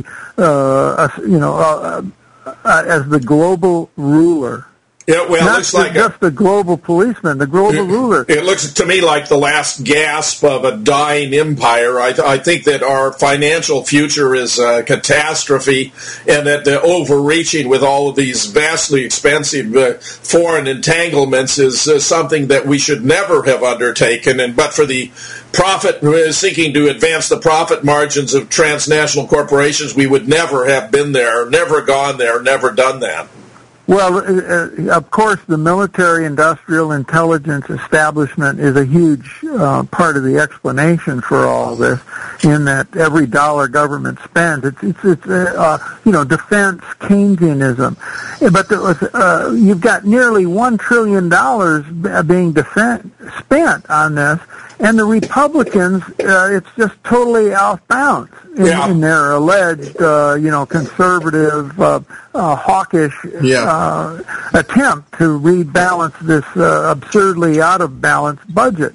S2: uh, you know, uh, uh, as the global ruler.
S1: Yeah, well,
S2: Not
S1: it looks like
S2: just
S1: a,
S2: the global policeman, the global ruler.
S1: It looks to me like the last gasp of a dying empire. I, I think that our financial future is a catastrophe, and that the overreaching with all of these vastly expensive uh, foreign entanglements is uh, something that we should never have undertaken. And but for the profit uh, seeking to advance the profit margins of transnational corporations, we would never have been there, never gone there, never done that.
S2: Well, uh, of course, the military-industrial intelligence establishment is a huge uh, part of the explanation for all this, in that every dollar government spends, it's, it's, it's uh, you know, defense Keynesianism. But there was, uh, you've got nearly one trillion dollars being defend, spent on this, and the Republicans, uh, it's just totally off bounds in,
S1: Yeah.
S2: in their alleged, uh, you know, conservative, uh, uh, hawkish
S1: Yeah.
S2: uh, attempt to rebalance this uh, absurdly out of balance budget.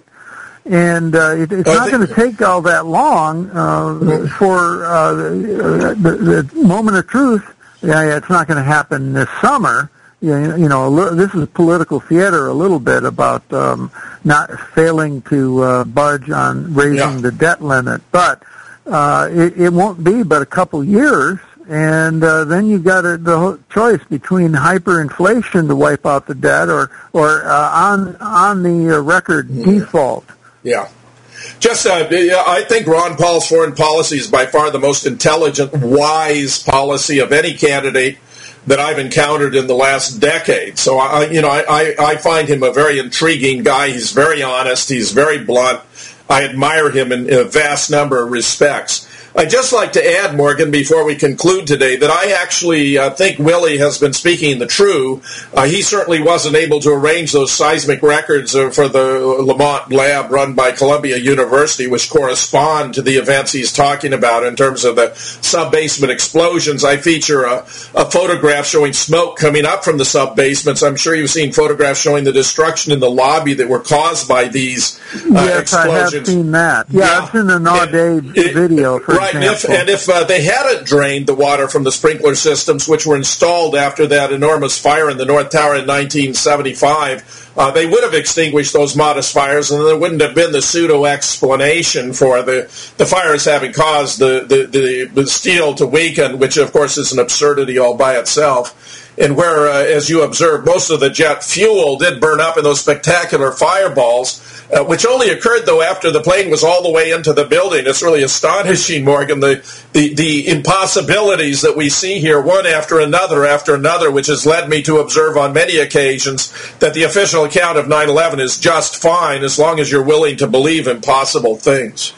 S2: And uh, it, it's
S1: I
S2: not
S1: think-
S2: going to take all that long uh, for uh, the, the, the moment of truth. Yeah, it's not going to happen this summer. You you know, a li- this is political theater a little bit about um, not failing to uh, budge on raising
S1: Yeah.
S2: the debt limit, but uh, it, it won't be but a couple years, and uh, then you got a, the whole choice between hyperinflation to wipe out the debt, or or uh, on on the uh, record default.
S1: Yeah. Just, uh, I think Ron Paul's foreign policy is by far the most intelligent, wise policy of any candidate that I've encountered in the last decade. So, I, you know, I, I find him a very intriguing guy. He's very honest. He's very blunt. I admire him in, in a vast number of respects. I'd just like to add, Morgan, before we conclude today, that I actually uh, think Willie has been speaking the truth. Uh, he certainly wasn't able to arrange those seismic records uh, for the Lamont lab run by Columbia University, which correspond to the events he's talking about in terms of the sub-basement explosions. I feature a, a photograph showing smoke coming up from the sub-basements. I'm sure you've seen photographs showing the destruction in the lobby that were caused by these uh,
S2: yes,
S1: explosions.
S2: I have seen that. Yeah,
S1: Yeah.
S2: I've seen the Naudet
S1: It-
S2: video, for
S1: Right, and if,
S2: example.
S1: and if uh, they hadn't drained the water from the sprinkler systems, which were installed after that enormous fire in the North Tower in nineteen seventy-five, uh, they would have extinguished those modest fires, and there wouldn't have been the pseudo-explanation for the, the fires having caused the, the, the, the steel to weaken, which, of course, is an absurdity all by itself. And where, uh, as you observed, most of the jet fuel did burn up in those spectacular fireballs, uh, which only occurred, though, after the plane was all the way into the building. It's really astonishing, Morgan, the, the, the impossibilities that we see here, one after another after another, which has led me to observe on many occasions that the official account of nine eleven is just fine as long as you're willing to believe impossible things.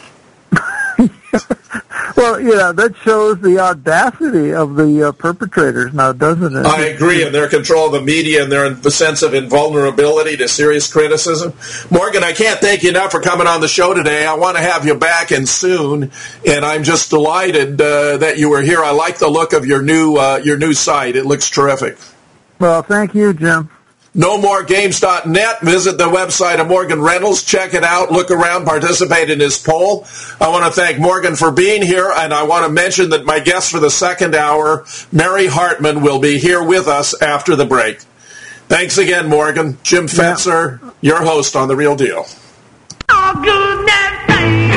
S2: Well, yeah, that shows the audacity of the uh, perpetrators now, doesn't it?
S1: I agree, and their control of the media and their sense of invulnerability to serious criticism. Morgan, I can't thank you enough for coming on the show today. I want to have you back and soon, and I'm just delighted uh, that you were here. I like the look of your new uh, your new site. It looks terrific.
S2: Well, thank you, Jim.
S1: no more games dot net. Visit the website of Morgan Reynolds. Check it out. Look around. Participate in his poll. I want to thank Morgan for being here, and I want to mention that my guest for the second hour, Mary Hartman, will be here with us after the break. Thanks again, Morgan. Jim Fetzer, your host on The Real Deal.
S5: Oh, goodness,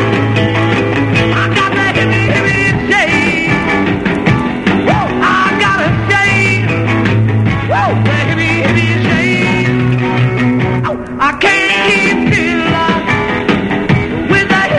S5: I got that heavy, heavy shade. Whoa, I got a shade. Whoa, that heavy, heavy shade. Oh, I can't keep still uh, with that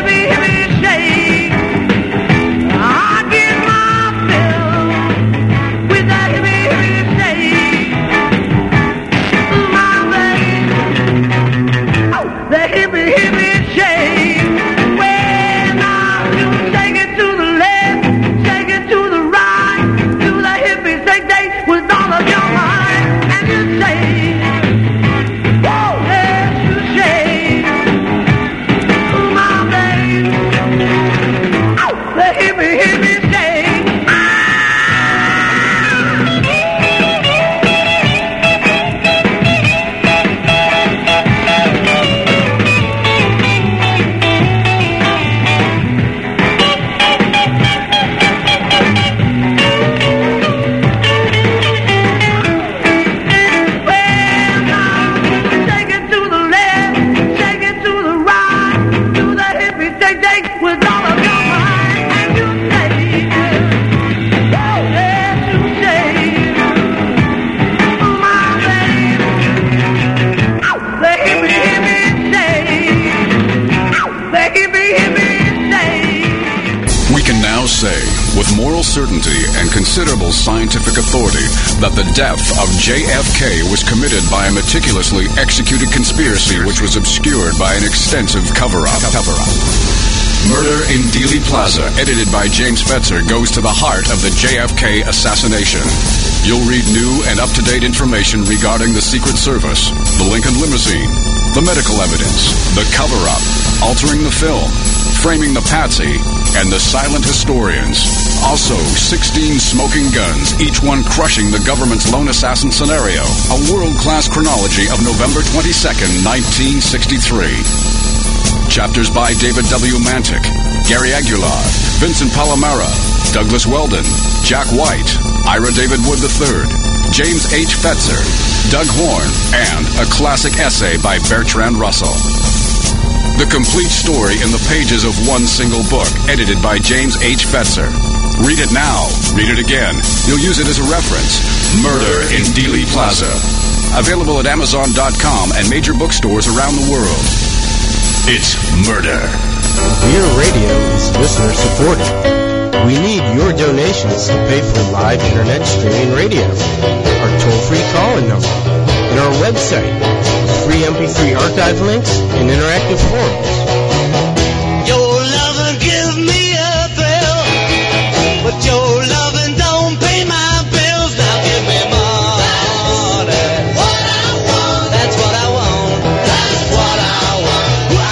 S4: considerable scientific authority that the death of J F K was committed by a meticulously executed conspiracy which was obscured by an extensive cover-up. Cover-up. Murder in Dealey Plaza, edited by James Fetzer, goes to the heart of the J F K assassination. You'll read new and up-to-date information regarding the Secret Service, the Lincoln limousine, the medical evidence, the cover-up, altering the film, framing the patsy, and the silent historians. Also, sixteen smoking guns, each one crushing the government's lone assassin scenario. A world-class chronology of November twenty-second, nineteen sixty-three. Chapters by David W. Mantic, Gary Aguilar, Vincent Palomera, Douglas Weldon, Jack White, Ira David Wood the third, James H. Fetzer, Doug Horn, and a classic essay by Bertrand Russell. The complete story in the pages of one single book, edited by James H. Fetzer. Read it now. Read it again. You'll use it as a reference. Murder in Dealey Plaza. Available at Amazon dot com and major bookstores around the world. It's murder.
S6: Your radio is listener supported. We need your donations to pay for live internet streaming radio, our toll-free call-in number, and our website, free M P three archive links, and interactive forums.
S3: Your lovin' give me a thrill, but your lovin' don't pay my bills. Now give me money. That's what I want. That's what I want. That's what I want.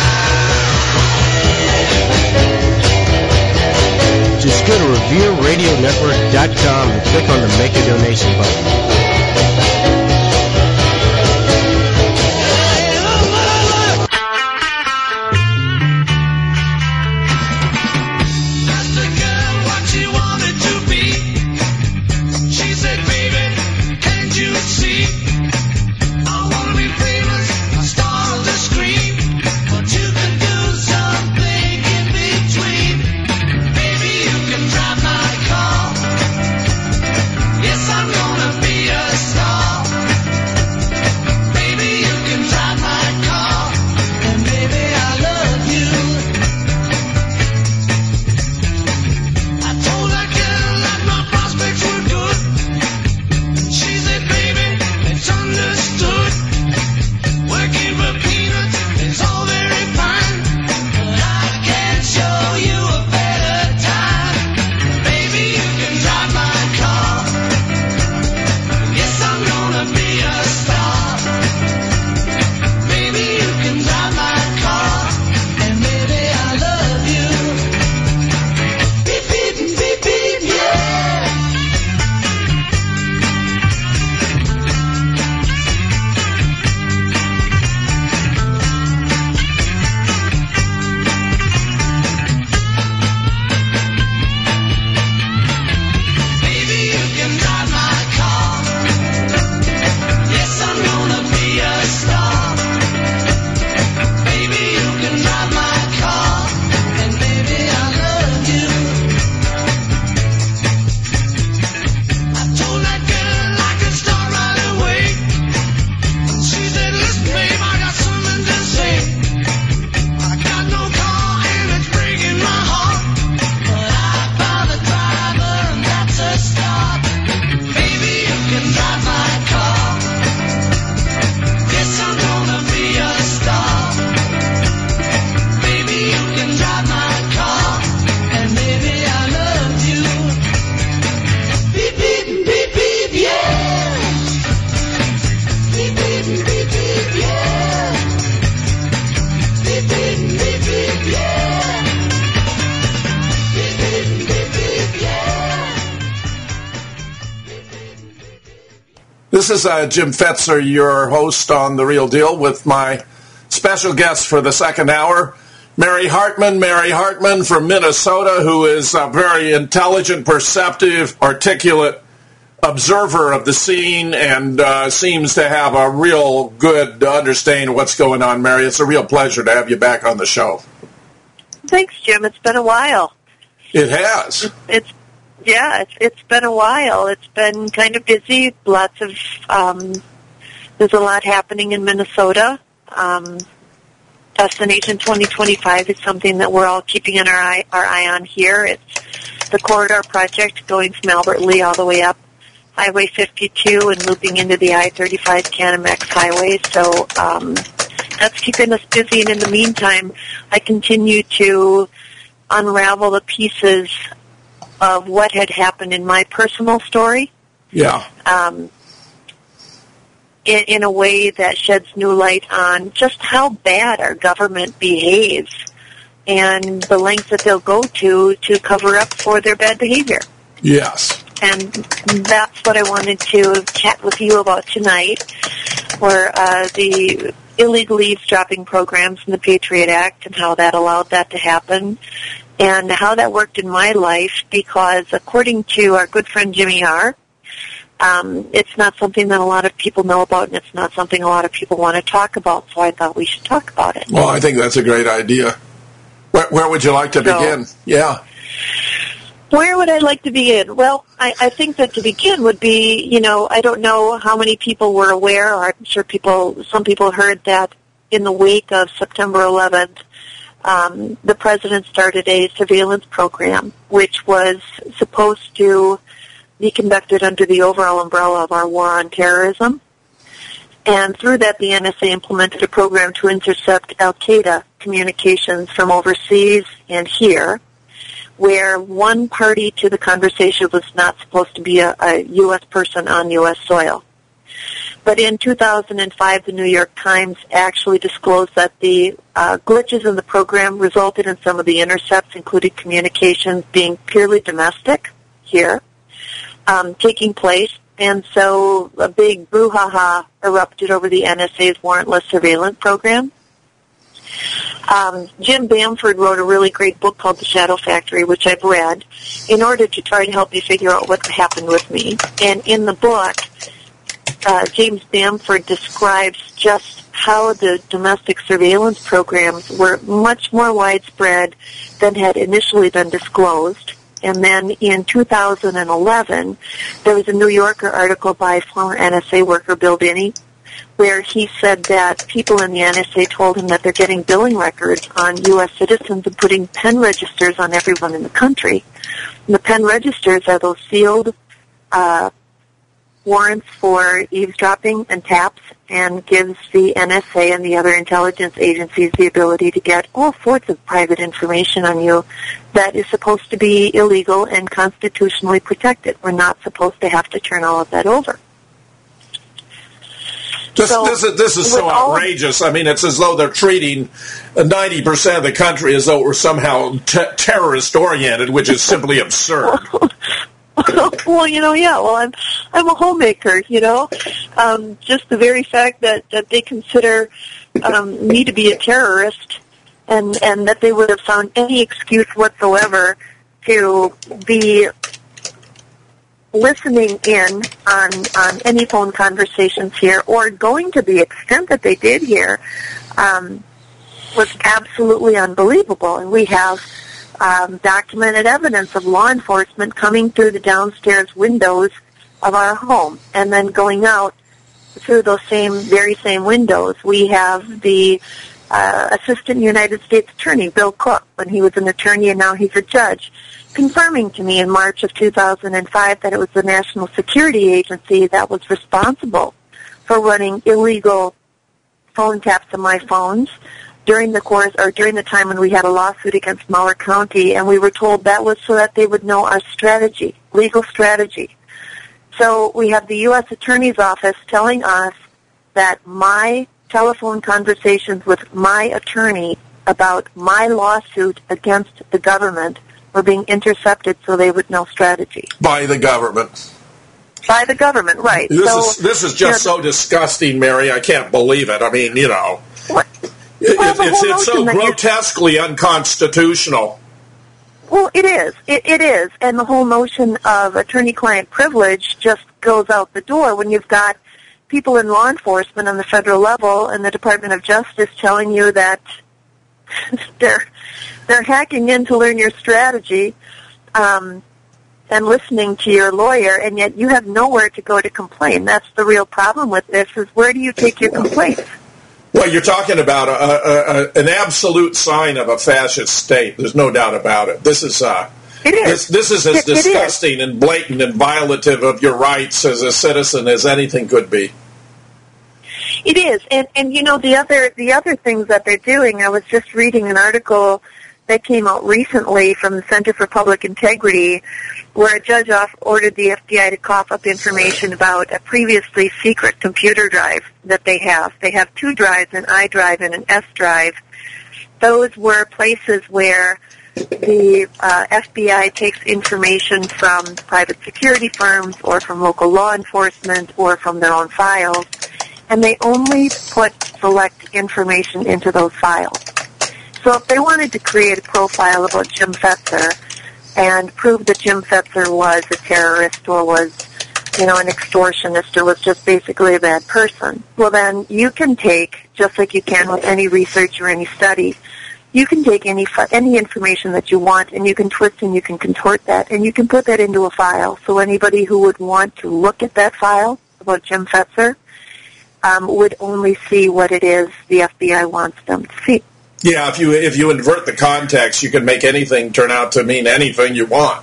S6: Just go to revere radio network dot com and click on the Make a Donation button.
S1: This is uh, Jim Fetzer, your host on The Real Deal, with my special guest for the second hour, Mary Hartman. Mary Hartman from Minnesota, who is a very intelligent, perceptive, articulate observer of the scene and uh, seems to have a real good understanding of what's going on. Mary, it's a real pleasure to have you back on the show.
S7: Thanks, Jim. It's been a while.
S1: It has.
S7: It's yeah, it's it's been a while. It's been kind of busy. Lots of um, there's a lot happening in Minnesota. Um, Destination twenty twenty-five is something that we're all keeping an our eye our eye on here. It's the corridor project going from Albert Lee all the way up Highway fifty-two and looping into the I thirty-five Canamex Highway. So um, that's keeping us busy. And in the meantime, I continue to unravel the pieces of what had happened in my personal story.
S1: Yeah.
S7: Um, in, in a way that sheds new light on just how bad our government behaves and the lengths that they'll go to to cover up for their bad behavior.
S1: Yes.
S7: And that's what I wanted to chat with you about tonight, were uh, the illegal eavesdropping programs in the Patriot Act and how that allowed that to happen, and how that worked in my life, because according to our good friend Jimmy R., um, it's not something that a lot of people know about, and it's not something a lot of people want to talk about, so I thought we should talk about it.
S1: Well, I think that's a great idea. Where, where would you like to
S7: so,
S1: begin? Yeah.
S7: Where would I like to begin? Well, I, I think that to begin would be, you know, I don't know how many people were aware, or I'm sure people, some people heard that in the wake of September eleventh, um, the president started a surveillance program, which was supposed to be conducted under the overall umbrella of our war on terrorism. And through that, the N S A implemented a program to intercept al-Qaeda communications from overseas and here, where one party to the conversation was not supposed to be a, a U S person on U S soil. But in two thousand five, the New York Times actually disclosed that the uh, glitches in the program resulted in some of the intercepts, including communications, being purely domestic here, um, taking place. And so a big brouhaha erupted over the N S A's warrantless surveillance program. Um, Jim Bamford wrote a really great book called The Shadow Factory, which I've read, in order to try to help me figure out what happened with me. And in the book, uh, James Bamford describes just how the domestic surveillance programs were much more widespread than had initially been disclosed. And then in two thousand eleven, there was a New Yorker article by former N S A worker Bill Binney, where he said that people in the N S A told him that they're getting billing records on U S citizens and putting pen registers on everyone in the country. And the pen registers are those sealed uh, warrants for eavesdropping and taps, and gives the N S A and the other intelligence agencies the ability to get all sorts of private information on you that is supposed to be illegal and constitutionally protected. We're not supposed to have to turn all of that over.
S1: This,
S7: So,
S1: this is, this is so outrageous. I mean, it's as though they're treating ninety percent of the country as though it were somehow t- terrorist-oriented, which is simply absurd.
S7: Well, you know, yeah, well, I'm I'm a homemaker, you know. Um, just the very fact that, that they consider um, me to be a terrorist, and, and that they would have found any excuse whatsoever to be listening in on on any phone conversations here, or going to the extent that they did here, um, was absolutely unbelievable. And we have um, documented evidence of law enforcement coming through the downstairs windows of our home and then going out through those same very same windows. We have the uh, Assistant United States Attorney, Bill Cook, when he was an attorney and now he's a judge, confirming to me in March of two thousand five that it was the National Security Agency that was responsible for running illegal phone taps on my phones during the course, or during the time when we had a lawsuit against Mower County, and we were told that was so that they would know our strategy, legal strategy. So we have the U S Attorney's Office telling us that my telephone conversations with my attorney about my lawsuit against the government were being intercepted so they would know strategy.
S1: By the government.
S7: By the government, right.
S1: This
S7: so,
S1: is this is just
S7: you know,
S1: so disgusting, Mary. I can't believe it. I mean, you know,
S7: what?
S1: it,
S7: Well, the
S1: it's,
S7: whole
S1: it's so
S7: notion that you're-
S1: grotesquely unconstitutional.
S7: Well, it is. It, it is. And the whole notion of attorney-client privilege just goes out the door when you've got people in law enforcement on the federal level and the Department of Justice telling you that they're they're hacking in to learn your strategy um, and listening to your lawyer, and yet you have nowhere to go to complain. That's the real problem with this, is where do you take your complaints?
S1: Well, you're talking about a, a, a, an absolute sign of a fascist state. There's no doubt about it. This is, uh,
S7: It is.
S1: This, this is as
S7: It- it is.
S1: disgusting and blatant and violative of your rights as a citizen as anything could be.
S7: It is, and and you know the other the other things that they're doing. I was just reading an article that came out recently from the Center for Public Integrity, where a judge off ordered the F B I to cough up information about a previously secret computer drive that they have. They have two drives, an I drive and an S drive. Those were places where the uh, F B I takes information from private security firms or from local law enforcement or from their own files, and they only put select information into those files. So if they wanted to create a profile about Jim Fetzer and prove that Jim Fetzer was a terrorist or was, you know, an extortionist or was just basically a bad person, well then you can take, just like you can with any research or any study, you can take any fi- any information that you want and you can twist and you can contort that and you can put that into a file. So anybody who would want to look at that file about Jim Fetzer um, would only see what it is the F B I wants them to see.
S1: Yeah, if you if you invert the context, you can make anything turn out to mean anything you want.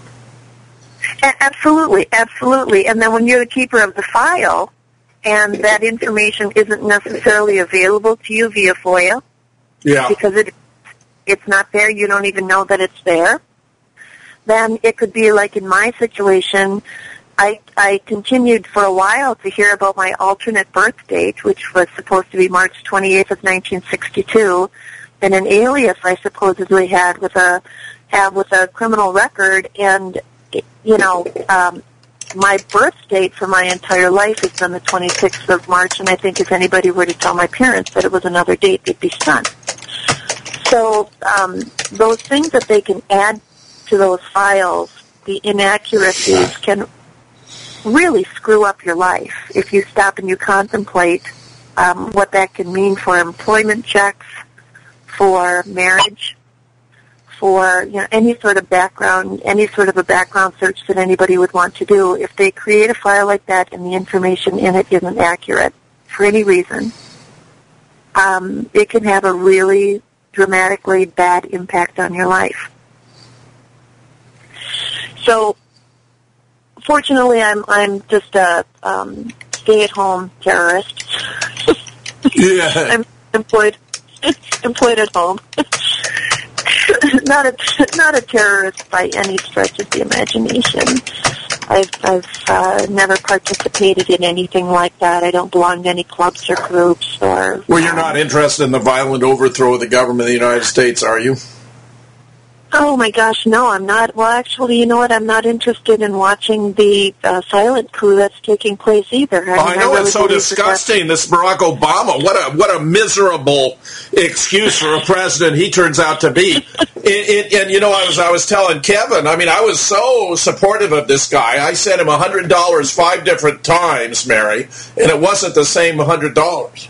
S7: A- absolutely, absolutely. And then when you're the keeper of the file and that information isn't necessarily available to you via FOIA,
S1: Yeah.
S7: because it it's not there, you don't even know that it's there, then it could be like in my situation, I, I continued for a while to hear about my alternate birth date, which was supposed to be March twenty-eighth of nineteen sixty-two, and an alias I supposedly had with a have with a criminal record, and you know, um, my birth date for my entire life has been the twenty-sixth of March, and I think if anybody were to tell my parents that it was another date, they'd be stunned. So um, those things that they can add to those files, the inaccuracies can really screw up your life if you stop and you contemplate um, what that can mean for employment checks, for marriage, for you know any sort of background, any sort of a background search that anybody would want to do. If they create a file like that and the information in it isn't accurate for any reason, um, it can have a really dramatically bad impact on your life. So, fortunately, I'm I'm just a um, stay-at-home terrorist.
S1: Yeah.
S7: I'm employed employed at home. not a not a terrorist by any stretch of the imagination. I've I've uh, never participated in anything like that. I don't belong to any clubs or groups or.
S1: Well, you're not interested in the violent overthrow of the government of the United States, are you?
S7: Oh my gosh, no, I'm not. Well, actually, you know what? I'm not interested in watching the uh, silent coup that's taking place either. I,
S1: Oh, I
S7: mean,
S1: know
S7: really
S1: it's so
S7: believe that
S1: disgusting. This Barack Obama, what a what a miserable excuse for a president he turns out to be. It, it, and you know, I was I was telling Kevin. I mean, I was so supportive of this guy. I sent him a hundred dollars five different times, Mary, and it wasn't the same hundred dollars.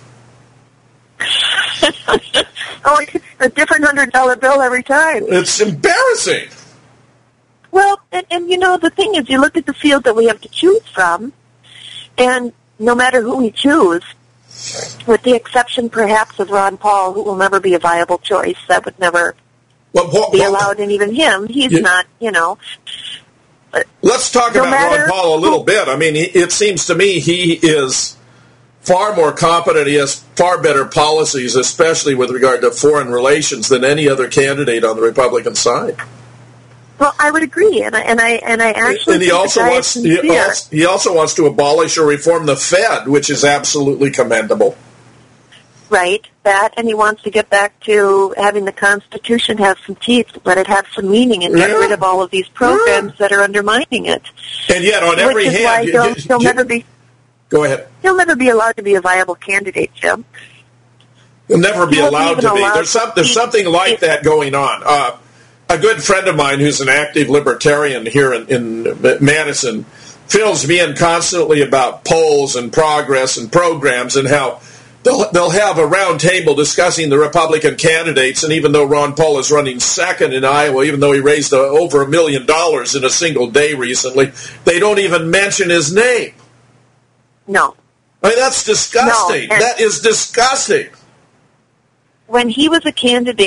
S7: Oh, it's a different hundred dollar bill every time.
S1: It's embarrassing.
S7: Well, and, and you know, the thing is, you look at the field that we have to choose from, and no matter who we choose, with the exception perhaps of Ron Paul, who will never be a viable choice, that would never
S1: Well, Paul,
S7: be
S1: Paul-
S7: allowed, and even him, he's
S1: Yeah.
S7: not, you know.
S1: Let's talk
S7: No
S1: about Ron
S7: matter
S1: Paul a little
S7: who-
S1: bit. I mean, he, it seems to me he is far more competent. He has far better policies, especially with regard to foreign relations, than any other candidate on the Republican side.
S7: Well, I would agree, and I and I and I actually
S1: And he
S7: think
S1: also
S7: the guy
S1: wants
S7: is
S1: he
S7: sincere.
S1: also, he also wants to abolish or reform the Fed, which is absolutely commendable.
S7: Right, that, and he wants to get back to having the Constitution have some teeth, let it have some meaning, and get
S1: Yeah.
S7: rid of all of these programs that are undermining it.
S1: And yet, on every
S7: Which is
S1: hand,
S7: why
S1: you-
S7: he'll,
S1: you-
S7: he'll
S1: you-
S7: never be
S1: go ahead.
S7: he'll never be allowed to be a viable candidate, Jim.
S1: You'll never be
S7: He wasn't
S1: allowed
S7: even
S1: to be.
S7: allowed
S1: There's, some,
S7: to
S1: there's
S7: be-
S1: something like that going on. Uh, a good friend of mine who's an active libertarian here in, in Madison fills me in constantly about polls and progress and programs and how they'll, they'll have a round table discussing the Republican candidates, and even though Ron Paul is running second in Iowa, even though he raised uh, over a million dollars in a single day recently, they don't even mention his name.
S7: No.
S1: I mean, that's disgusting.
S7: No, and-
S1: that is disgusting.
S7: When he was a candidate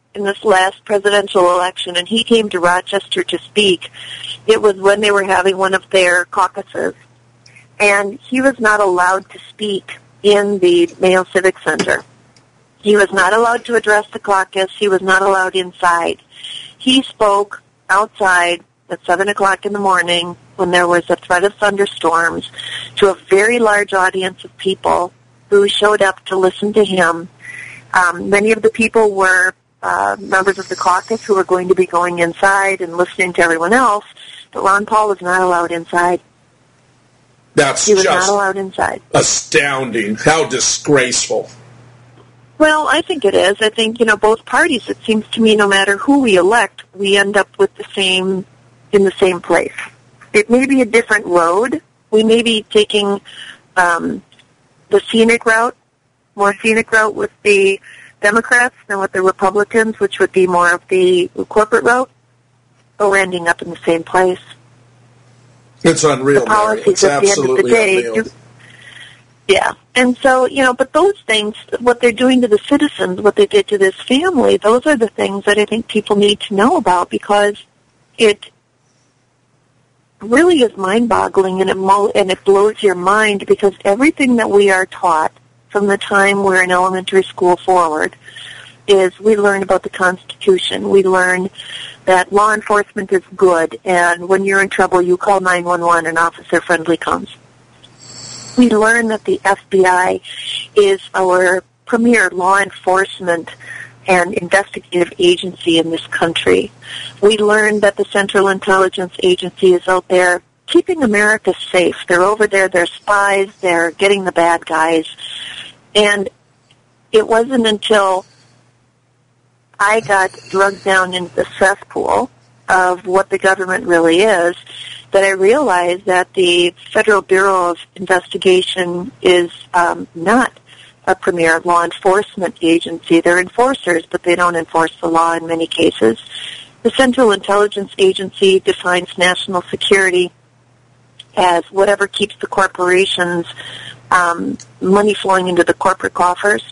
S7: in this last presidential election, and he came to Rochester to speak. It was when they were having one of their caucuses, and he was not allowed to speak in the Mayo Civic Center. He was not allowed to address the caucus. He was not allowed inside. He spoke outside at seven o'clock in the morning when there was a threat of thunderstorms to a very large audience of people who showed up to listen to him. Um, many of the people were uh, members of the caucus who were going to be going inside and listening to everyone else, but Ron Paul was not allowed inside.
S1: That's
S7: he was
S1: just
S7: not allowed inside.
S1: Astounding. How disgraceful.
S7: Well, I think it is. I think, you know, both parties, it seems to me, no matter who we elect, we end up with the same, in the same place. It may be a different road. We may be taking um, the scenic route, more scenic route with the Democrats than with the Republicans, which would be more of the corporate route, but we're ending up in the same place.
S1: It's unreal,
S7: the policies
S1: Mary. It's
S7: at the end of the day,
S1: unreal.
S7: do, yeah. And so, you know, but those things, what they're doing to the citizens, what they did to this family, those are the things that I think people need to know about, because it really is mind-boggling, and it, mo- and it blows your mind, because everything that we are taught from the time we're in elementary school forward is we learn about the Constitution. We learn that law enforcement is good, and when you're in trouble, you call nine one one and Officer Friendly comes. We learn that the F B I is our premier law enforcement and investigative agency in this country. We learn that the Central Intelligence Agency is out there keeping America safe. They're over there, they're spies, they're getting the bad guys. And it wasn't until I got drugged down into the cesspool of what the government really is that I realized that the Federal Bureau of Investigation is um, not a premier law enforcement agency. They're enforcers, but they don't enforce the law in many cases. The Central Intelligence Agency defines national security as whatever keeps the corporations um, money flowing into the corporate coffers.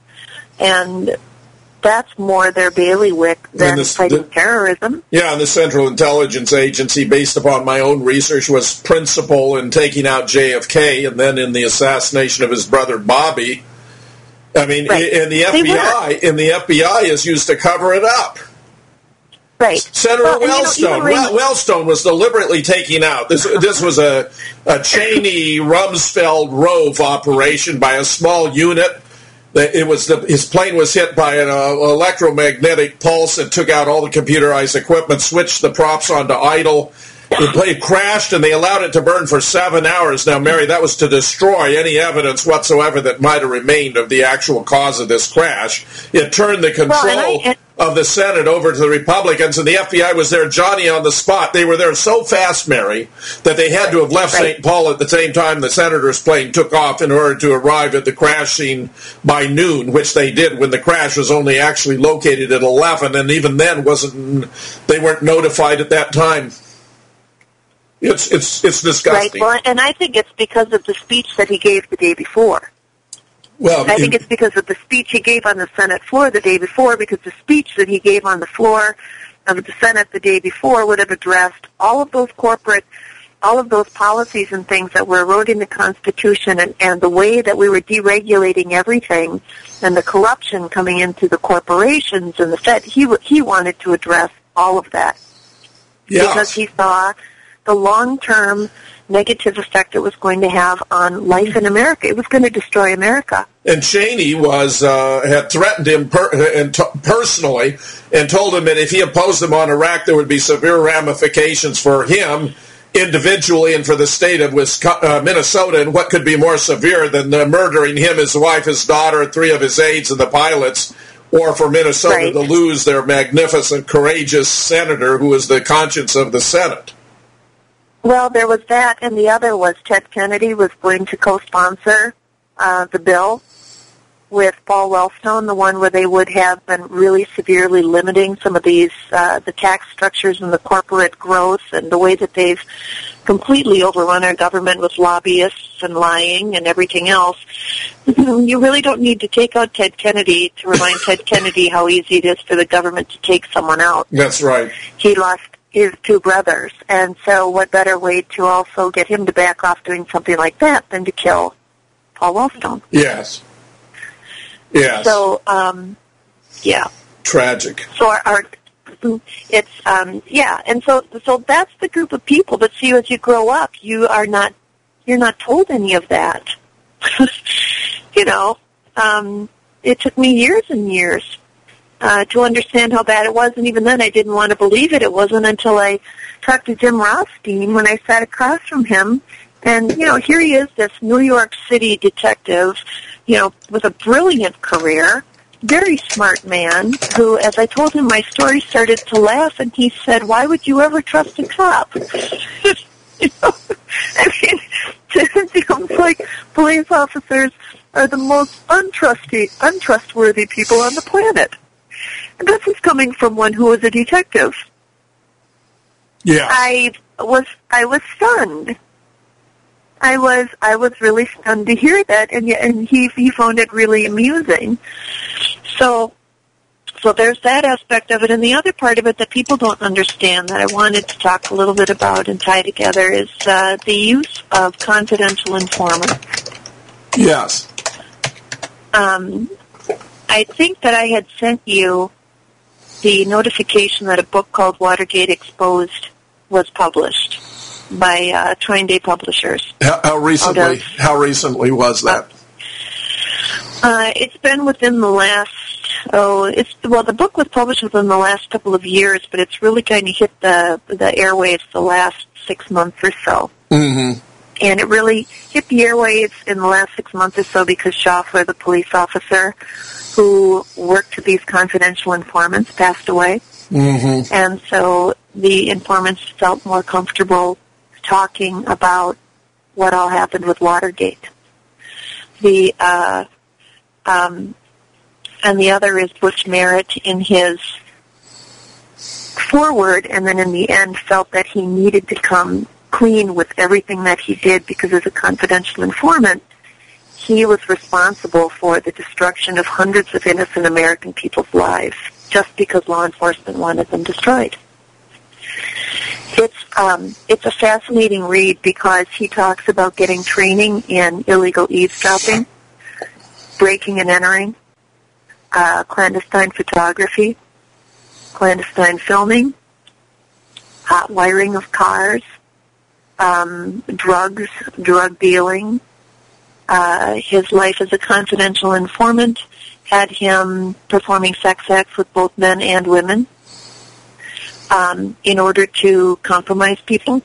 S7: And that's more their bailiwick than
S1: this,
S7: fighting
S1: the,
S7: terrorism.
S1: Yeah, and the Central Intelligence Agency, based upon my own research, was principal in taking out J F K and then in the assassination of his brother Bobby. I mean,
S7: right.
S1: and the F B I, and the F B I is used to cover it up.
S7: Right.
S1: Senator
S7: well,
S1: Wellstone.
S7: You know,
S1: Well, Wellstone was deliberately taking out. This this was a, a Cheney Rumsfeld Rove operation by a small unit. It was the, his plane was hit by an uh, electromagnetic pulse that took out all the computerized equipment, switched the props onto idle. It, it crashed, and they allowed it to burn for seven hours. Now, Mary, that was to destroy any evidence whatsoever that might have remained of the actual cause of this crash. It turned the control
S7: well, I,
S1: of the Senate over to the Republicans, and the F B I was there, Johnny, on the spot. They were there so fast, Mary, that they had to have left
S7: right.
S1: Saint Paul at the same time the senator's plane took off in order to arrive at the crash scene by noon, which they did when the crash was only actually located at eleven, and even then wasn't. They weren't notified at that time. It's it's it's disgusting.
S7: Right. Well, and I think it's because of the speech that he gave the day before.
S1: Well,
S7: I think it's because of the speech he gave on the Senate floor the day before, because the speech that he gave on the floor of the Senate the day before would have addressed all of those corporate, all of those policies and things that were eroding the Constitution, and, and the way that we were deregulating everything, and the corruption coming into the corporations and the Fed. He he wanted to address all of that
S1: yeah.
S7: because he saw the long-term negative effect it was going to have on life in America. It was going to destroy America.
S1: And Cheney was uh, had threatened him per- and t- personally and told him that if he opposed him on Iraq, there would be severe ramifications for him individually and for the state of Wisconsin, uh, Minnesota. And what could be more severe than uh, murdering him, his wife, his daughter, three of his aides, and the pilots, or for Minnesota
S7: right.
S1: to lose their magnificent, courageous senator who is the conscience of the Senate.
S7: Well, there was that, and the other was Ted Kennedy was going to co-sponsor uh, the bill with Paul Wellstone, the one where they would have been really severely limiting some of these, uh, the tax structures and the corporate growth and the way that they've completely overrun our government with lobbyists and lying and everything else. You really don't need to take out Ted Kennedy to remind Ted Kennedy how easy it is for the government to take someone out.
S1: That's right.
S7: He lost his two brothers, and so what better way to also get him to back off doing something like that than to kill Paul Wellstone?
S1: Yes. Yes.
S7: So, um, yeah.
S1: Tragic.
S7: So our, our it's um, yeah, and so so that's the group of people. But see, as you grow up, you are not you're not told any of that. You know, um, it took me years and years uh, to understand how bad it was, and even then I didn't want to believe it. It wasn't until I talked to Jim Rothstein when I sat across from him, and, you know, here he is, this New York City detective, you know, with a brilliant career, very smart man, who, as I told him my story, started to laugh, and he said, "Why would you ever trust a cop?" You know, I mean, it seems like police officers are the most untrusty, untrustworthy people on the planet. And this is coming from one who was a detective.
S1: Yeah.
S7: I was, I was stunned. I was, I was really stunned to hear that, and and he he found it really amusing. So. So there's that aspect of it, and the other part of it that people don't understand that I wanted to talk a little bit about and tie together is uh, the use of confidential informants.
S1: Yes.
S7: Um, I think that I had sent you the notification that a book called Watergate Exposed was published by uh, Troy Day Publishers.
S1: How, how recently? How recently was that?
S7: Uh, it's been within the last. Oh, it's well. The book was published within the last couple of years, but it's really kind of hit the the airwaves the last six months or so.
S1: Mm-hmm.
S7: And it really hit the airwaves in the last six months or so because Schaffler, the police officer who worked with these confidential informants, passed away.
S1: Mm-hmm.
S7: And so the informants felt more comfortable talking about what all happened with Watergate. The uh, um, and the other is Butch Merritt in his foreword, and then in the end felt that he needed to come clean with everything that he did because as a confidential informant, he was responsible for the destruction of hundreds of innocent American people's lives just because law enforcement wanted them destroyed. It's um, it's a fascinating read because he talks about getting training in illegal eavesdropping, breaking and entering, uh, clandestine photography, clandestine filming, hot wiring of cars, um, drugs, drug dealing. Uh, his life as a confidential informant had him performing sex acts with both men and women um, in order to compromise people.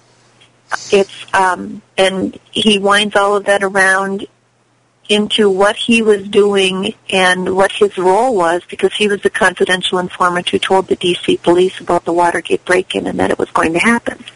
S7: It's um, and he winds all of that around into what he was doing and what his role was because he was the confidential informant who told the D C police about the Watergate break-in and that it was going to happen.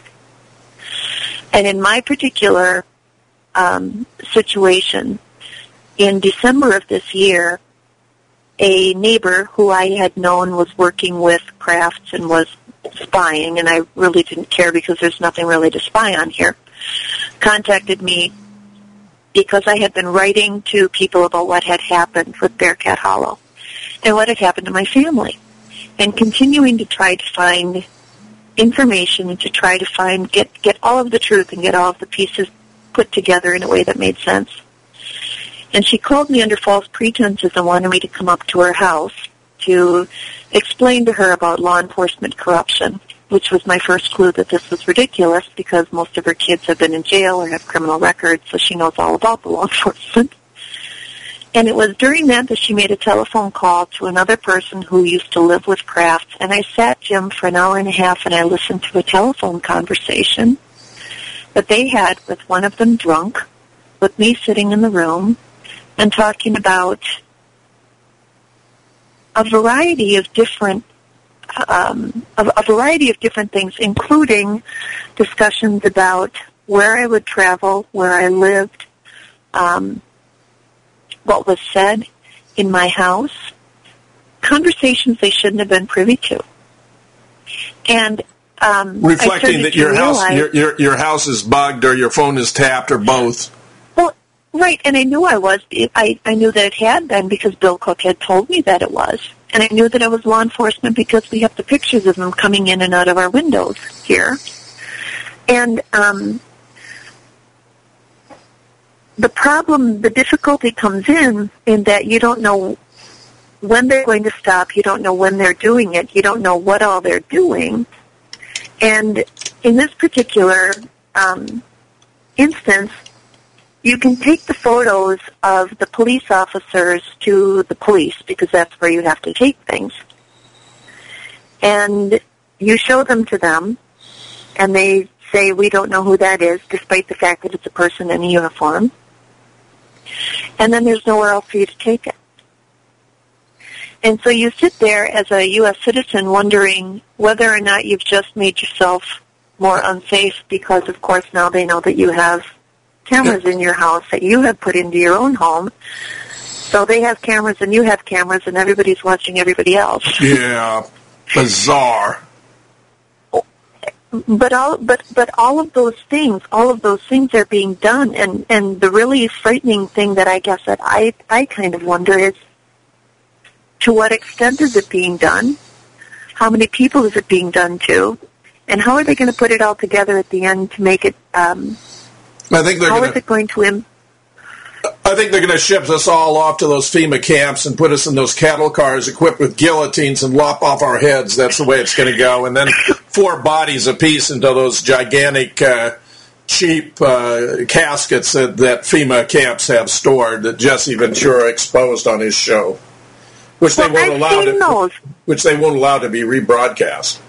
S7: And in my particular um, situation, in December of this year, a neighbor who I had known was working with Crafts and was spying, and I really didn't care because there's nothing really to spy on here, contacted me because I had been writing to people about what had happened with Bearcat Hollow and what had happened to my family, and continuing to try to find information and to try to find, get, get all of the truth and get all of the pieces put together in a way that made sense. And she called me under false pretenses and wanted me to come up to her house to explain to her about law enforcement corruption, which was my first clue that this was ridiculous because most of her kids have been in jail or have criminal records, so she knows all about the law enforcement. And it was during that that she made a telephone call to another person who used to live with Crafts, and I sat, Jim, for an hour and a half and I listened to a telephone conversation that they had with one of them drunk, with me sitting in the room, and talking about a variety of different, um, a, a variety of different things, including discussions about where I would travel, where I lived, um, what was said in my house, conversations they shouldn't have been privy to, and um,
S1: reflecting that your house,
S7: realize,
S1: your, your your house is bugged, or your phone is tapped, or both.
S7: Well, Right, and I knew I was. I, I knew that it had been because Bill Cook had told me that it was. And I knew that it was law enforcement because we have the pictures of them coming in and out of our windows here. And um, the problem, the difficulty comes in, in that you don't know when they're going to stop. You don't know when they're doing it. You don't know what all they're doing. And in this particular um, instance, you can take the photos of the police officers to the police because that's where you have to take things. And you show them to them, and they say, we don't know who that is, despite the fact that it's a person in a uniform. And then there's nowhere else for you to take it. And so you sit there as a U S citizen wondering whether or not you've just made yourself more unsafe because, of course, now they know that you have cameras in your house that you have put into your own home. So they have cameras and you have cameras and everybody's watching everybody else.
S1: Yeah, bizarre.
S7: But all but but all of those things, all of those things are being done, and, and the really frightening thing that I guess that I I kind of wonder is, to what extent is it being done? How many people is it being done to? And how are they going to put it all together at the end to make it? Um,
S1: I think they're.
S7: How
S1: gonna,
S7: is it going to? Im-
S1: I think they're going to ship us all off to those FEMA camps and put us in those cattle cars equipped with guillotines and lop off our heads. That's the way it's going to go. And then four bodies apiece into those gigantic, uh, cheap uh, caskets that, that FEMA camps have stored that Jesse Ventura exposed on his show, which they
S7: well,
S1: won't
S7: I've
S1: allow
S7: seen
S1: to,
S7: those.
S1: which they won't allow to be rebroadcast.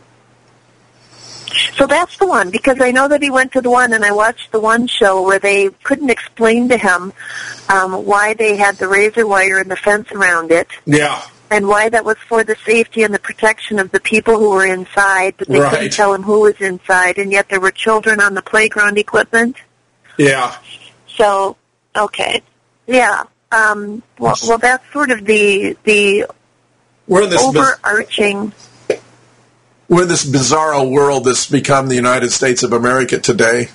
S7: So that's the one, because I know that he went to the one, and I watched the one show where they couldn't explain to him um, why they had the razor wire and the fence around it.
S1: Yeah.
S7: And why that was for the safety and the protection of the people who were inside, but they
S1: Right.
S7: couldn't tell him who was inside, and yet there were children on the playground equipment.
S1: Yeah.
S7: So, okay. Yeah. Um, well, well, that's sort of the the
S1: We're in this biz-
S7: overarching...
S1: we're in this bizarro world that's become the United States of America today.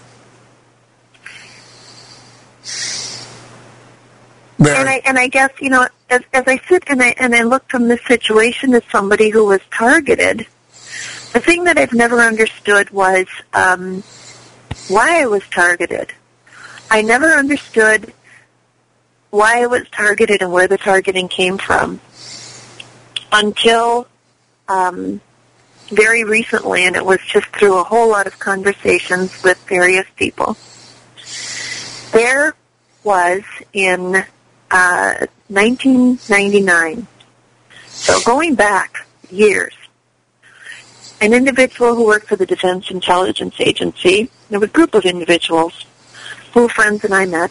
S1: Mary.
S7: And I and I guess, you know, as as I sit and I and I look from this situation as somebody who was targeted, the thing that I've never understood was um, why I was targeted. I never understood why I was targeted and where the targeting came from until um, very recently, and it was just through a whole lot of conversations with various people. There was in uh, nineteen ninety-nine, so going back years, an individual who worked for the Defense Intelligence Agency, there was a group of individuals who friends and I met,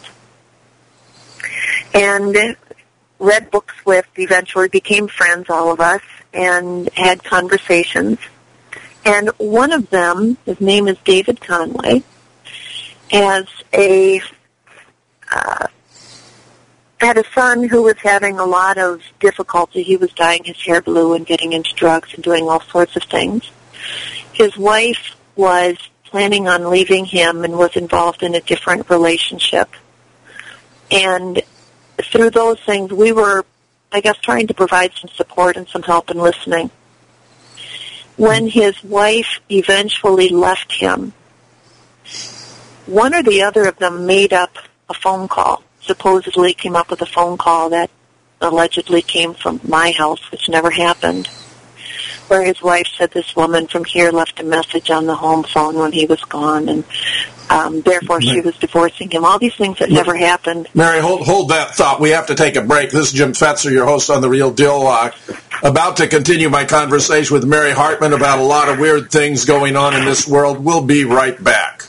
S7: and read books with, eventually became friends, all of us, and had conversations. And one of them, his name is David Conway, has a uh, had a son who was having a lot of difficulty. He was dyeing his hair blue and getting into drugs and doing all sorts of things. His wife was planning on leaving him and was involved in a different relationship. And through those things, we were, I guess, trying to provide some support and some help and listening. When his wife eventually left him, one or the other of them made up a phone call, supposedly came up with a phone call that allegedly came from my house, which never happened, where his wife said this woman from here left a message on the home phone when he was gone, and um, therefore she was divorcing him. All these things that never happened.
S1: Mary, hold hold that thought. We have to take a break. This is Jim Fetzer, your host on The Real Deal. Uh, about to continue my conversation with Mary Hartman about a lot of weird things going on in this world. We'll be right back.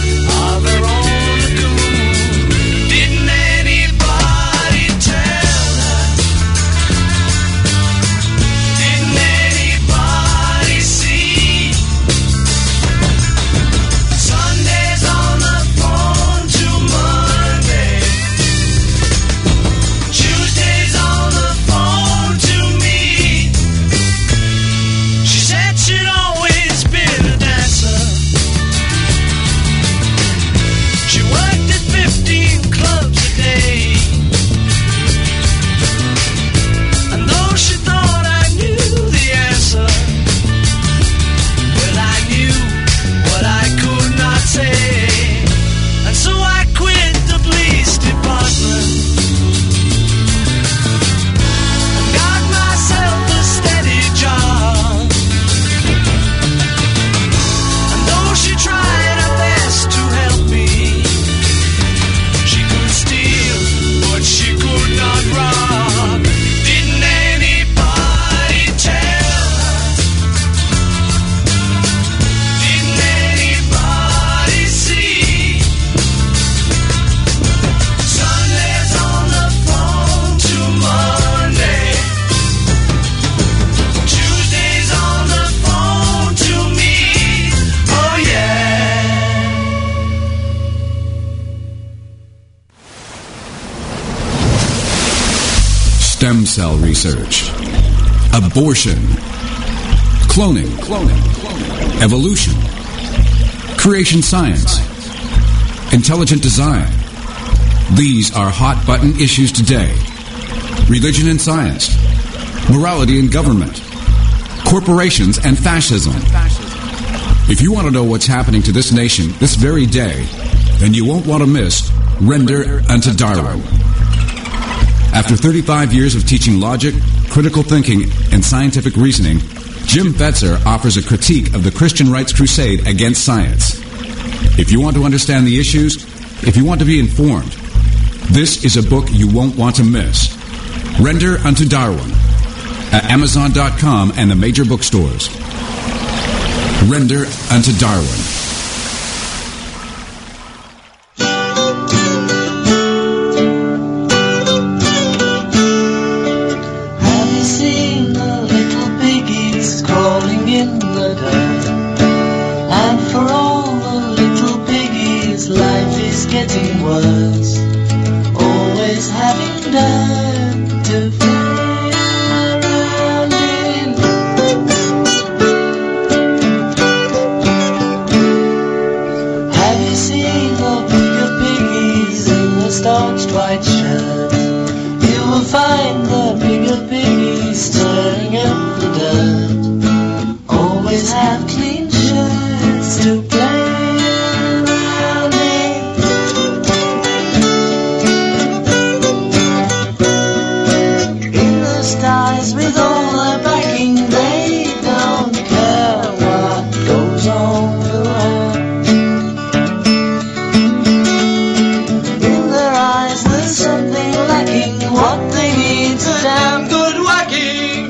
S3: Didn't anybody tell
S4: cell research, abortion, cloning, cloning, cloning, evolution, creation science, intelligent design. These are hot-button issues today. Religion and science, morality and government, corporations and fascism. If you want to know what's happening to this nation this very day, then you won't want to miss Render Unto Darwin. After thirty-five years of teaching logic, critical thinking, and scientific reasoning, Jim Fetzer offers a critique of the Christian rights crusade against science. If you want to understand the issues, if you want to be informed, this is a book you won't want to miss. Render Unto Darwin at Amazon dot com and the major bookstores. Render Unto Darwin.
S3: Have you seen the little piggies crawling in the dirt? And for all the little piggies, life is getting worse. Always having dirt to play around in. Have you seen the bigger piggies in the starched white shirt? You will find the bigger piggies stirring up the dirt. Always have clean shirts to play around in. In the skies with all their backing, they don't care what goes on around. In their eyes there's something lacking. What they need's a damn good whacking.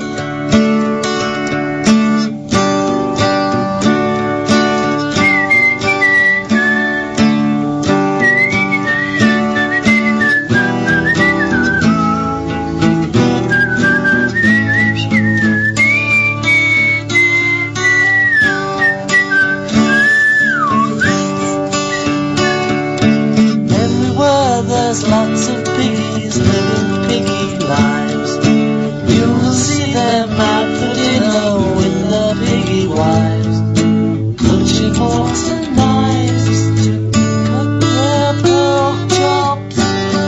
S3: Everywhere there's lots of piggies living piggy lives. You will see them out for dinner with their piggy wives, clutching forks and knives to cut their pork chops.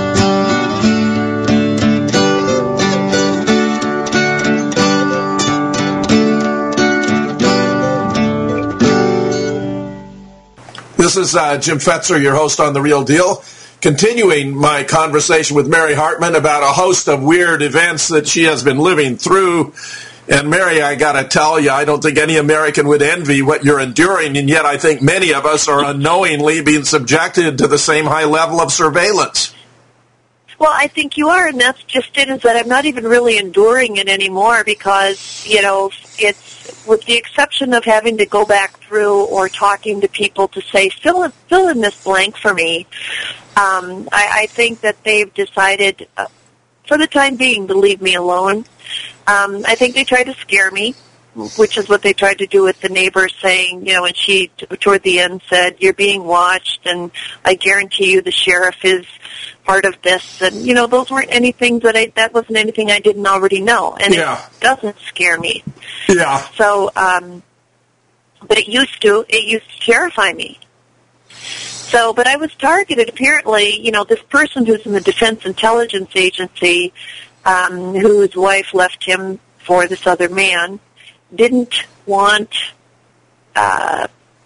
S1: This is uh, Jim Fetzer, your host on The Real Deal, continuing my conversation with Mary Hartman about a host of weird events that she has been living through. And Mary, I got to tell you, I don't think any American would envy what you're enduring, and yet I think many of us are unknowingly being subjected to the same high level of surveillance.
S7: Well, I think you are, and that's just it, is that I'm not even really enduring it anymore because, you know, it's, with the exception of having to go back through or talking to people to say, fill in, fill in this blank for me, um, I, I think that they've decided, uh, for the time being, to leave me alone. Um, I think they tried to scare me, which is what they tried to do with the neighbor saying, you know, and she, t- toward the end, said, you're being watched, and I guarantee you the sheriff is part of this. And, you know, those weren't anything that I, that wasn't anything I didn't already know. And
S1: Yeah.
S7: it doesn't scare me.
S1: Yeah.
S7: So, um, but it used to, it used to terrify me. So, but I was targeted, apparently, you know, this person who's in the Defense Intelligence Agency, um, whose wife left him for this other man, didn't want, uh,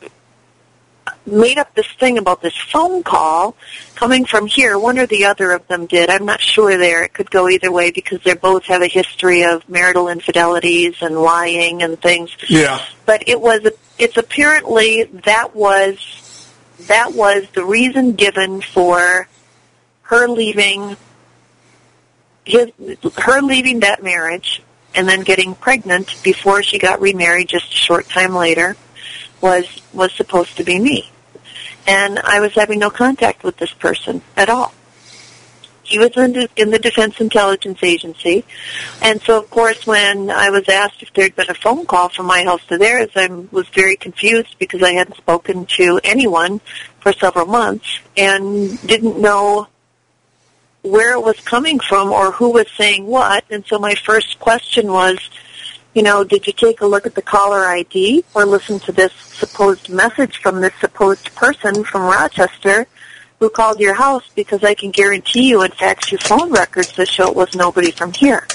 S7: made up this thing about this phone call coming from here. One or the other of them did. I'm not sure there. It could go either way because they both have a history of marital infidelities and lying and things.
S1: Yeah.
S7: But it was, it's apparently that was, that was the reason given for her leaving his, her leaving that marriage and then getting pregnant before she got remarried just a short time later was was supposed to be me. And I was having no contact with this person at all. He was in the, in the Defense Intelligence Agency. And so, of course, when I was asked if there had been a phone call from my house to theirs, I was very confused because I hadn't spoken to anyone for several months and didn't know where it was coming from or who was saying what. And so my first question was, you know, did you take a look at the caller I D or listen to this supposed message from this supposed person from Rochester who called your house? Because I can guarantee you, in fact, your phone records that show it was nobody from here.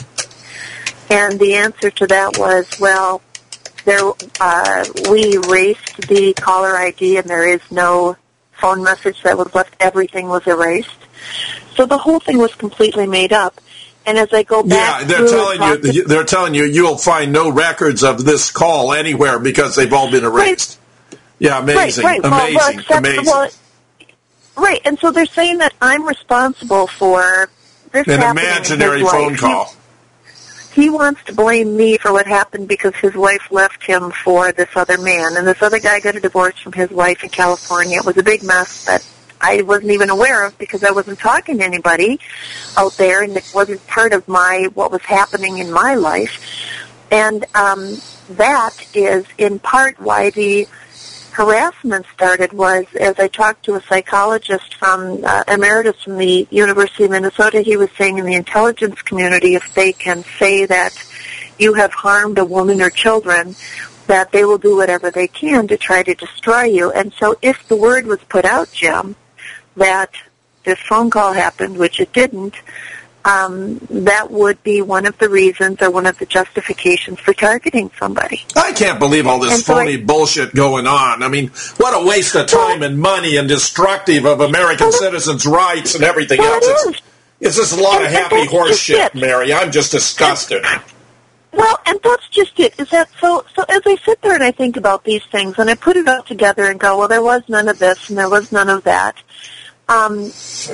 S7: And the answer to that was, well, there uh, we erased the caller I D and there is no phone message that was left. Everything was erased. So the whole thing was completely made up. And as I go back,
S1: yeah, they're telling you, they're telling you, you'll find no records of this call anywhere because they've all been erased. Right. Yeah, amazing,
S7: right, right.
S1: amazing,
S7: well, well, except,
S1: amazing.
S7: Well, right, and so they're saying that I'm responsible for this
S1: an
S7: happening
S1: imaginary
S7: in his
S1: phone
S7: life.
S1: call.
S7: He, he wants to blame me for what happened because his wife left him for this other man, and this other guy got a divorce from his wife in California. It was a big mess that I wasn't even aware of because I wasn't talking to anybody out there, and it wasn't part of my what was happening in my life. And um, that is in part why the harassment started. Was as I talked to a psychologist from uh, emeritus from the University of Minnesota, he was saying in the intelligence community, if they can say that you have harmed a woman or children, that they will do whatever they can to try to destroy you. And so if the word was put out, Jim, that this phone call happened, which it didn't, um, that would be one of the reasons or one of the justifications for targeting somebody.
S1: I can't believe all this
S7: And so
S1: phony
S7: I-
S1: bullshit going on. I mean, what a waste of time and money and destructive of American citizens' rights and everything
S7: Well,
S1: else.
S7: it
S1: It's,
S7: is.
S1: it's just a lot
S7: And-
S1: of
S7: and
S1: happy
S7: that's
S1: horse
S7: just
S1: shit,
S7: it.
S1: Mary. I'm just disgusted.
S7: Well, and that's just it. Is that so? So as I sit there and I think about these things, and I put it all together and go, well, there was none of this and there was none of that. Um,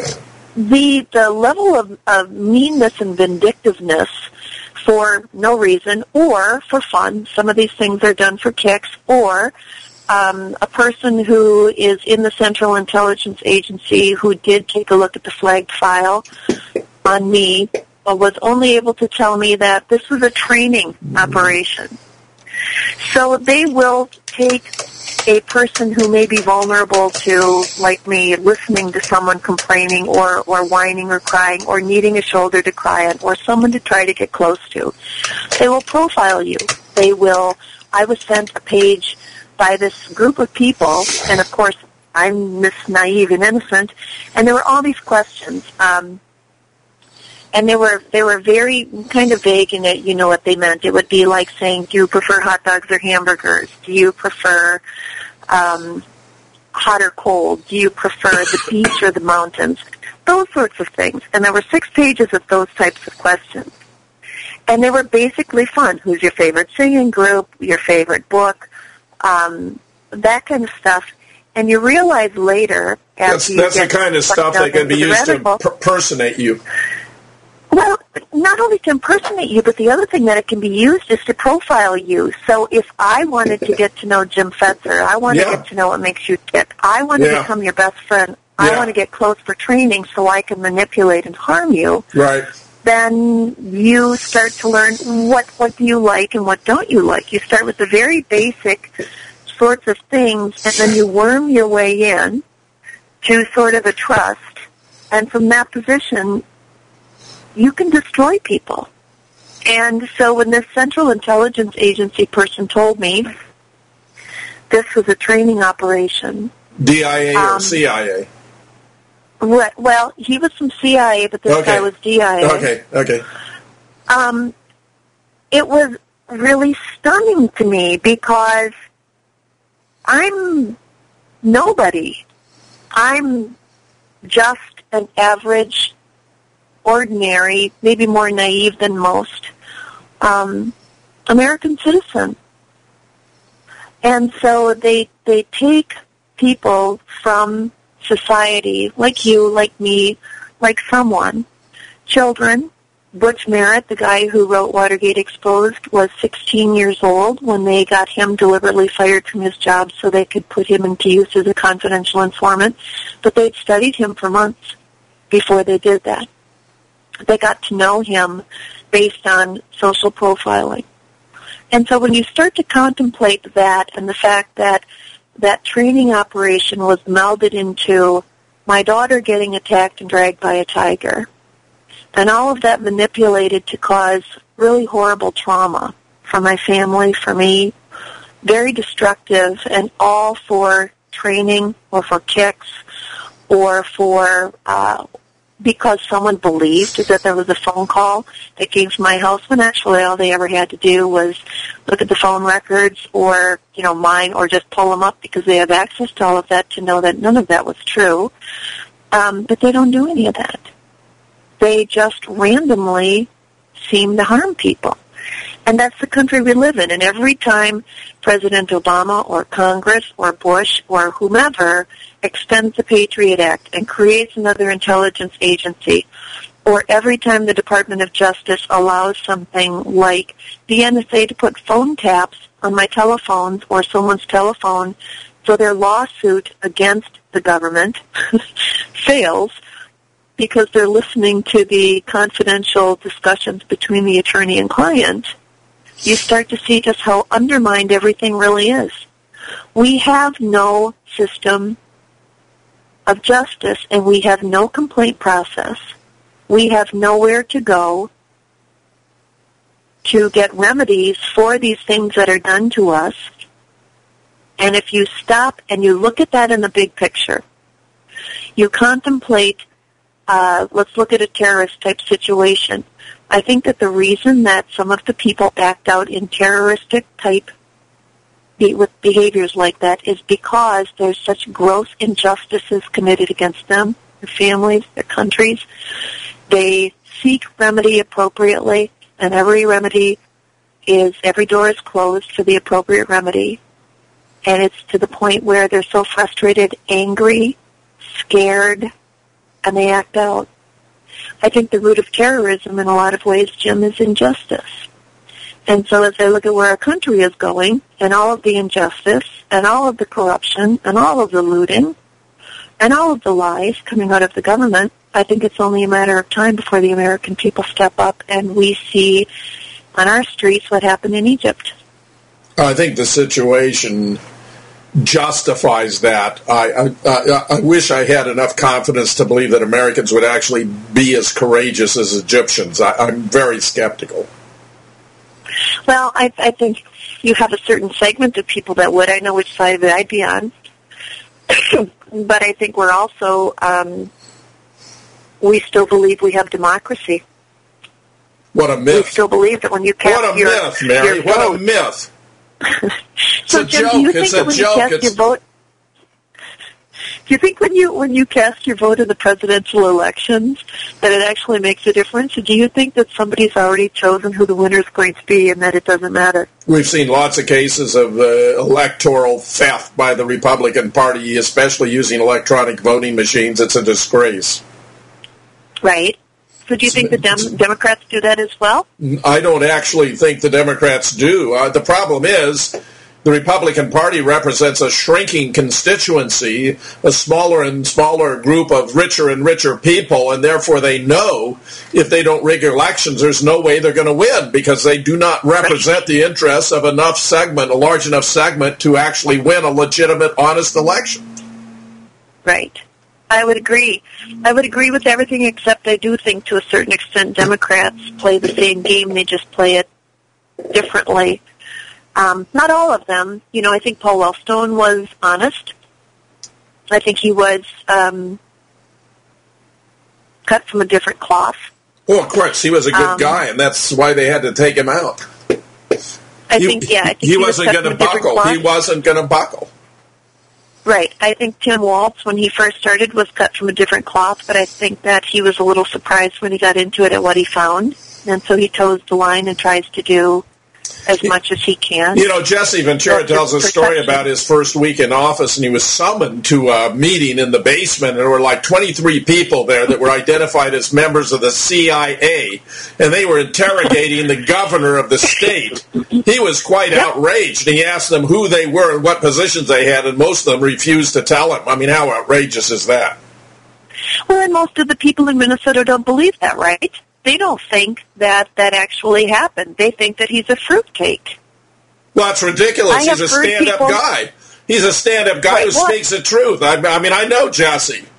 S7: the the level of, of meanness and vindictiveness for no reason or for fun. Some of these things are done for kicks, or um, a person who is in the Central Intelligence Agency who did take a look at the flagged file on me was only able to tell me that this was a training operation. So they will take a person who may be vulnerable to, like me, listening to someone complaining or, or whining or crying or needing a shoulder to cry on or someone to try to get close to. They will profile you. They will, I was sent a page by this group of people, and of course I'm this naive and innocent, and there were all these questions. Um, And they were they were very kind of vague in it, you know what they meant. It would be like saying, do you prefer hot dogs or hamburgers? Do you prefer um, hot or cold? Do you prefer the beach or the mountains? Those sorts of things. And there were six pages of those types of questions. And they were basically fun. Who's your favorite singing group? Your favorite book? Um, that kind of stuff. And you realize later,
S1: That's,
S7: after
S1: that's
S7: you
S1: the
S7: get
S1: kind of stuff that can be
S7: into the
S1: used to
S7: rabbit hole-
S1: per- personate you.
S7: Well, not only to impersonate you, but the other thing that it can be used is to profile you. So if I wanted to get to know Jim Fetzer, I want
S1: Yeah.
S7: to get to know what makes you tick. I want to
S1: Yeah.
S7: become your best friend. I
S1: Yeah.
S7: want to get close for training so I can manipulate and harm you.
S1: Right.
S7: Then you start to learn what what do you like and what don't you like. You start with the very basic sorts of things, and then you worm your way in to sort of a trust. And from that position, you can destroy people. And so when this Central Intelligence Agency person told me this was a training operation.
S1: D I A or
S7: Um,
S1: C I A?
S7: What, well, he was from C I A, but this
S1: Okay.
S7: guy was D I A.
S1: Okay, okay.
S7: Um, it was really stunning to me because I'm nobody. I'm just an average, ordinary, maybe more naive than most, um, American citizen. And so they they take people from society, like you, like me, like someone, children. Butch Merritt, the guy who wrote Watergate Exposed, was sixteen years old when they got him deliberately fired from his job so they could put him into use as a confidential informant. But they'd studied him for months before they did that. They got to know him based on social profiling. And so when you start to contemplate that and the fact that that training operation was melded into my daughter getting attacked and dragged by a tiger, And all of that manipulated to cause really horrible trauma for my family, for me, very destructive, and all for training or for kicks or for uh, because someone believed that there was a phone call that came from my house when actually all they ever had to do was look at the phone records or, you know, mine, or just pull them up because they have access to all of that to know that none of that was true. Um, but they don't do any of that. They just randomly seem to harm people. And that's the country we live in. And every time President Obama or Congress or Bush or whomever extends the Patriot Act and creates another intelligence agency, or every time the Department of Justice allows something like the N S A to put phone taps on my telephones or someone's telephone so their lawsuit against the government fails because they're listening to the confidential discussions between the attorney and client, you start to see just how undermined everything really is. We have no system of justice, and we have no complaint process. We have nowhere to go to get remedies for these things that are done to us. And if you stop and you look at that in the big picture, you contemplate, uh, let's look at a terrorist-type situation. I think that the reason that some of the people act out in terroristic-type be- with behaviors like that is because there's such gross injustices committed against them, their families, their countries. They seek remedy appropriately, and every remedy is, every door is closed for the appropriate remedy. And it's to the point where they're so frustrated, angry, scared, and they act out. I think the root of terrorism in a lot of ways, Jim, is injustice. And so as I look at where our country is going, and all of the injustice, and all of the corruption, and all of the looting, and all of the lies coming out of the government, I think it's only a matter of time before the American people step up and we see on our streets what happened in Egypt.
S1: I think the situation justifies that. I, I, I wish I had enough confidence to believe that Americans would actually be as courageous as Egyptians. I, I'm very skeptical.
S7: Well, I, I think you have a certain segment of people that would. I know which side of it I'd be on. But I think we're also, um, we still believe we have democracy.
S1: What a myth.
S7: We still believe that when you cast
S1: What a
S7: your,
S1: myth, Mary.
S7: your
S1: What
S7: vote,
S1: a myth.
S7: so,
S1: It's a
S7: Jim,
S1: joke.
S7: do you think
S1: It's
S7: that
S1: a
S7: when
S1: joke.
S7: you cast
S1: It's...
S7: your vote, do you think when you when you cast your vote in the presidential elections that it actually makes a difference? Or do you think that somebody's already chosen who the winner is going to be and that it doesn't matter?
S1: We've seen lots of cases of uh, electoral theft by the Republican Party, especially using electronic voting machines. It's a disgrace.
S7: Right. So do you think the Dem- Democrats do that as well?
S1: I don't actually think the Democrats do. Uh, the problem is the Republican Party represents a shrinking constituency, a smaller and smaller group of richer and richer people, and therefore they know if they don't rig elections, there's no way they're going to win because they do not represent the interests of enough segment, a large enough segment, to actually win a legitimate, honest election.
S7: Right. I would agree. I would agree with everything except I do think to a certain extent Democrats play the same game. They just play it differently. Um, not all of them. You know, I think Paul Wellstone was honest. I think he was um, cut from a different cloth.
S1: Well, of course, he was a good
S7: Um,
S1: guy, and that's why they had to take him out.
S7: I
S1: he,
S7: think, yeah. I think
S1: he,
S7: he
S1: wasn't
S7: was
S1: going to
S7: cut from a different
S1: buckle.
S7: cloth.
S1: He wasn't going to buckle.
S7: Right. I think Tim Walz, when he first started, was cut from a different cloth, but I think that he was a little surprised when he got into it at what he found, and so he toes the line and tries to do as much as he can.
S1: You know, Jesse Ventura
S7: That's
S1: tells a
S7: his
S1: story
S7: protection.
S1: about his first week in office, and he was summoned to a meeting in the basement, and there were like twenty-three people there that were identified as members of the C I A, and they were interrogating the governor of the state. He was quite outraged, and he asked them who they were and what positions they had, and most of them refused to tell him. I mean, how outrageous is that?
S7: Well, and most of the people in Minnesota don't believe that, right? They don't think that that actually happened. They think that he's a fruitcake.
S1: Well, it's ridiculous.
S7: I have
S1: He's a
S7: heard
S1: stand-up
S7: people-
S1: guy. He's a stand-up guy
S7: Right,
S1: who
S7: well-
S1: speaks the truth. I, I mean, I know Jesse.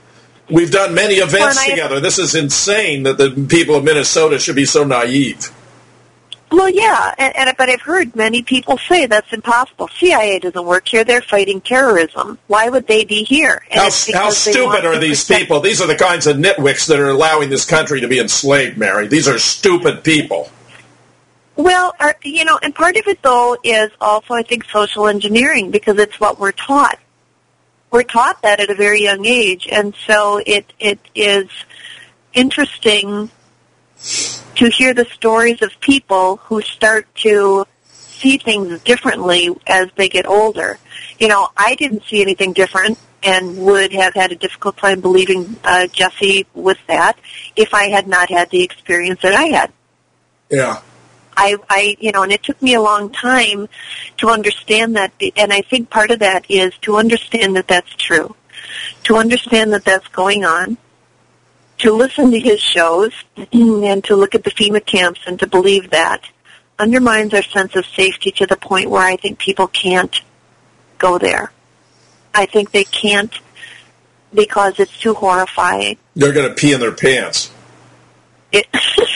S1: We've done many events
S7: Well, and I-
S1: together. This is insane that the people of Minnesota should be so naive.
S7: Well, yeah, and, and but I've heard many people say that's impossible. C I A doesn't work here; they're fighting terrorism. Why would they be here? And
S1: How,
S7: it's
S1: how
S7: because they want
S1: stupid are
S7: to
S1: these
S7: protect-
S1: people? These are the kinds of nitwicks that are allowing this country to be enslaved, Mary. These are stupid people.
S7: Well, our, you know, and part of it though is also, I think, social engineering, because it's what we're taught. We're taught that at a very young age, and so it it is interesting to hear the stories of people who start to see things differently as they get older. You know, I didn't see anything different and would have had a difficult time believing uh, Jesse with that if I had not had the experience that I had.
S1: Yeah.
S7: I, I, you know, and it took me a long time to understand that, and I think part of that is to understand that that's true, to understand that that's going on, to listen to his shows, and to look at the FEMA camps and to believe that undermines our sense of safety to the point where I think people can't go there. I think they can't because it's too horrifying.
S1: They're going to pee in their pants.
S7: It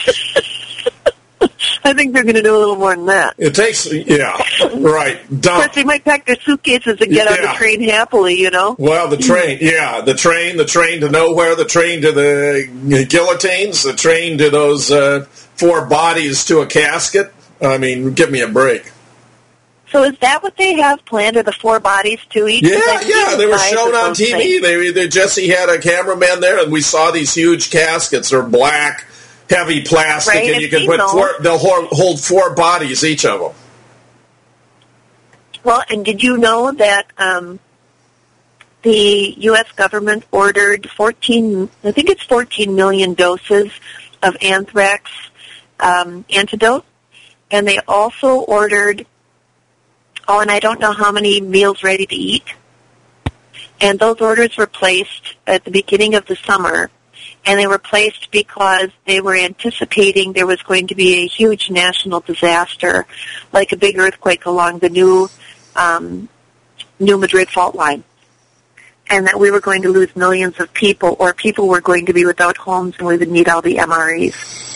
S7: I think they're going to do a little more than that.
S1: It takes, yeah, right.
S7: Of
S1: Dumb.
S7: course, they might pack their suitcases and get on
S1: Yeah.
S7: the train happily, you know?
S1: Well, the train, yeah, the train, the train to nowhere, the train to the guillotines, the train to those uh, four bodies to a casket. I mean, give me a break.
S7: So is that what they have planned, are the four bodies to each?
S1: Yeah,
S7: I've seen
S1: yeah,
S7: the
S1: they were
S7: size
S1: shown
S7: of
S1: on
S7: those
S1: T V.
S7: things.
S1: They, they Jesse had a cameraman there, and we saw these huge caskets. They're black, heavy plastic,
S7: Right,
S1: and
S7: I've
S1: you can
S7: seen
S1: put
S7: those.
S1: four. They'll hold, hold four bodies each of them.
S7: Well, and did you know that um, the U S government ordered fourteen, I think it's fourteen million doses of anthrax um, antidote, and they also ordered, oh, and I don't know how many meals ready to eat, and those orders were placed at the beginning of the summer, and they were placed because they were anticipating there was going to be a huge national disaster, like a big earthquake along the new um, New Madrid fault line, and that we were going to lose millions of people, or people were going to be without homes, and we would need all the M R Es.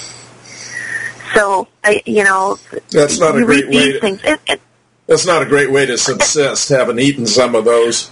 S7: So, I, you know,
S1: That's not a
S7: you
S1: great
S7: read
S1: way
S7: these
S1: to-
S7: things. It, it,
S1: That's not a great way to subsist, having eaten some of those.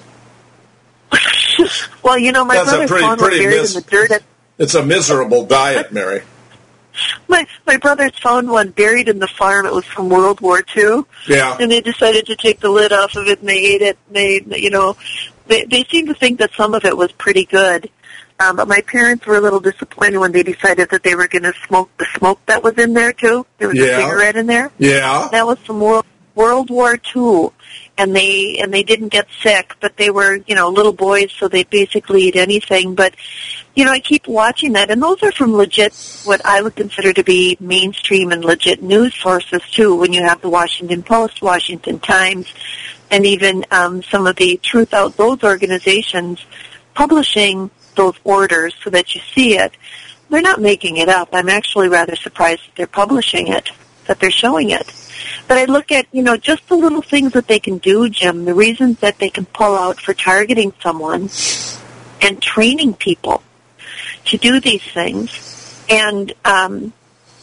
S7: well, you know, my
S1: That's a
S7: brother's
S1: pretty-
S7: phone was
S1: pretty
S7: buried
S1: mis-
S7: in the dirt at
S1: It's a miserable diet, Mary.
S7: My my brothers found one buried in the farm. It was from World War Two,
S1: Yeah.
S7: and they decided to take the lid off of it, and they ate it. And they, you know, they they seemed to think that some of it was pretty good. Um, but my parents were a little disappointed when they decided that they were going to smoke the smoke that was in there too. There was
S1: Yeah.
S7: a cigarette in there.
S1: Yeah.
S7: That was from World World War Two, and they and they didn't get sick, but they were, you know, little boys, so they basically eat anything. But you know, I keep watching that, and those are from legit, what I would consider to be mainstream and legit news sources too. When you have the Washington Post, Washington Times, and even um, some of the Truth Out, those organizations publishing those orders so that you see it. They're not making it up. I'm actually rather surprised that they're publishing it, that they're showing it. But I look at, you know, just the little things that they can do, Jim, the reasons that they can pull out for targeting someone and training people to do these things, and um,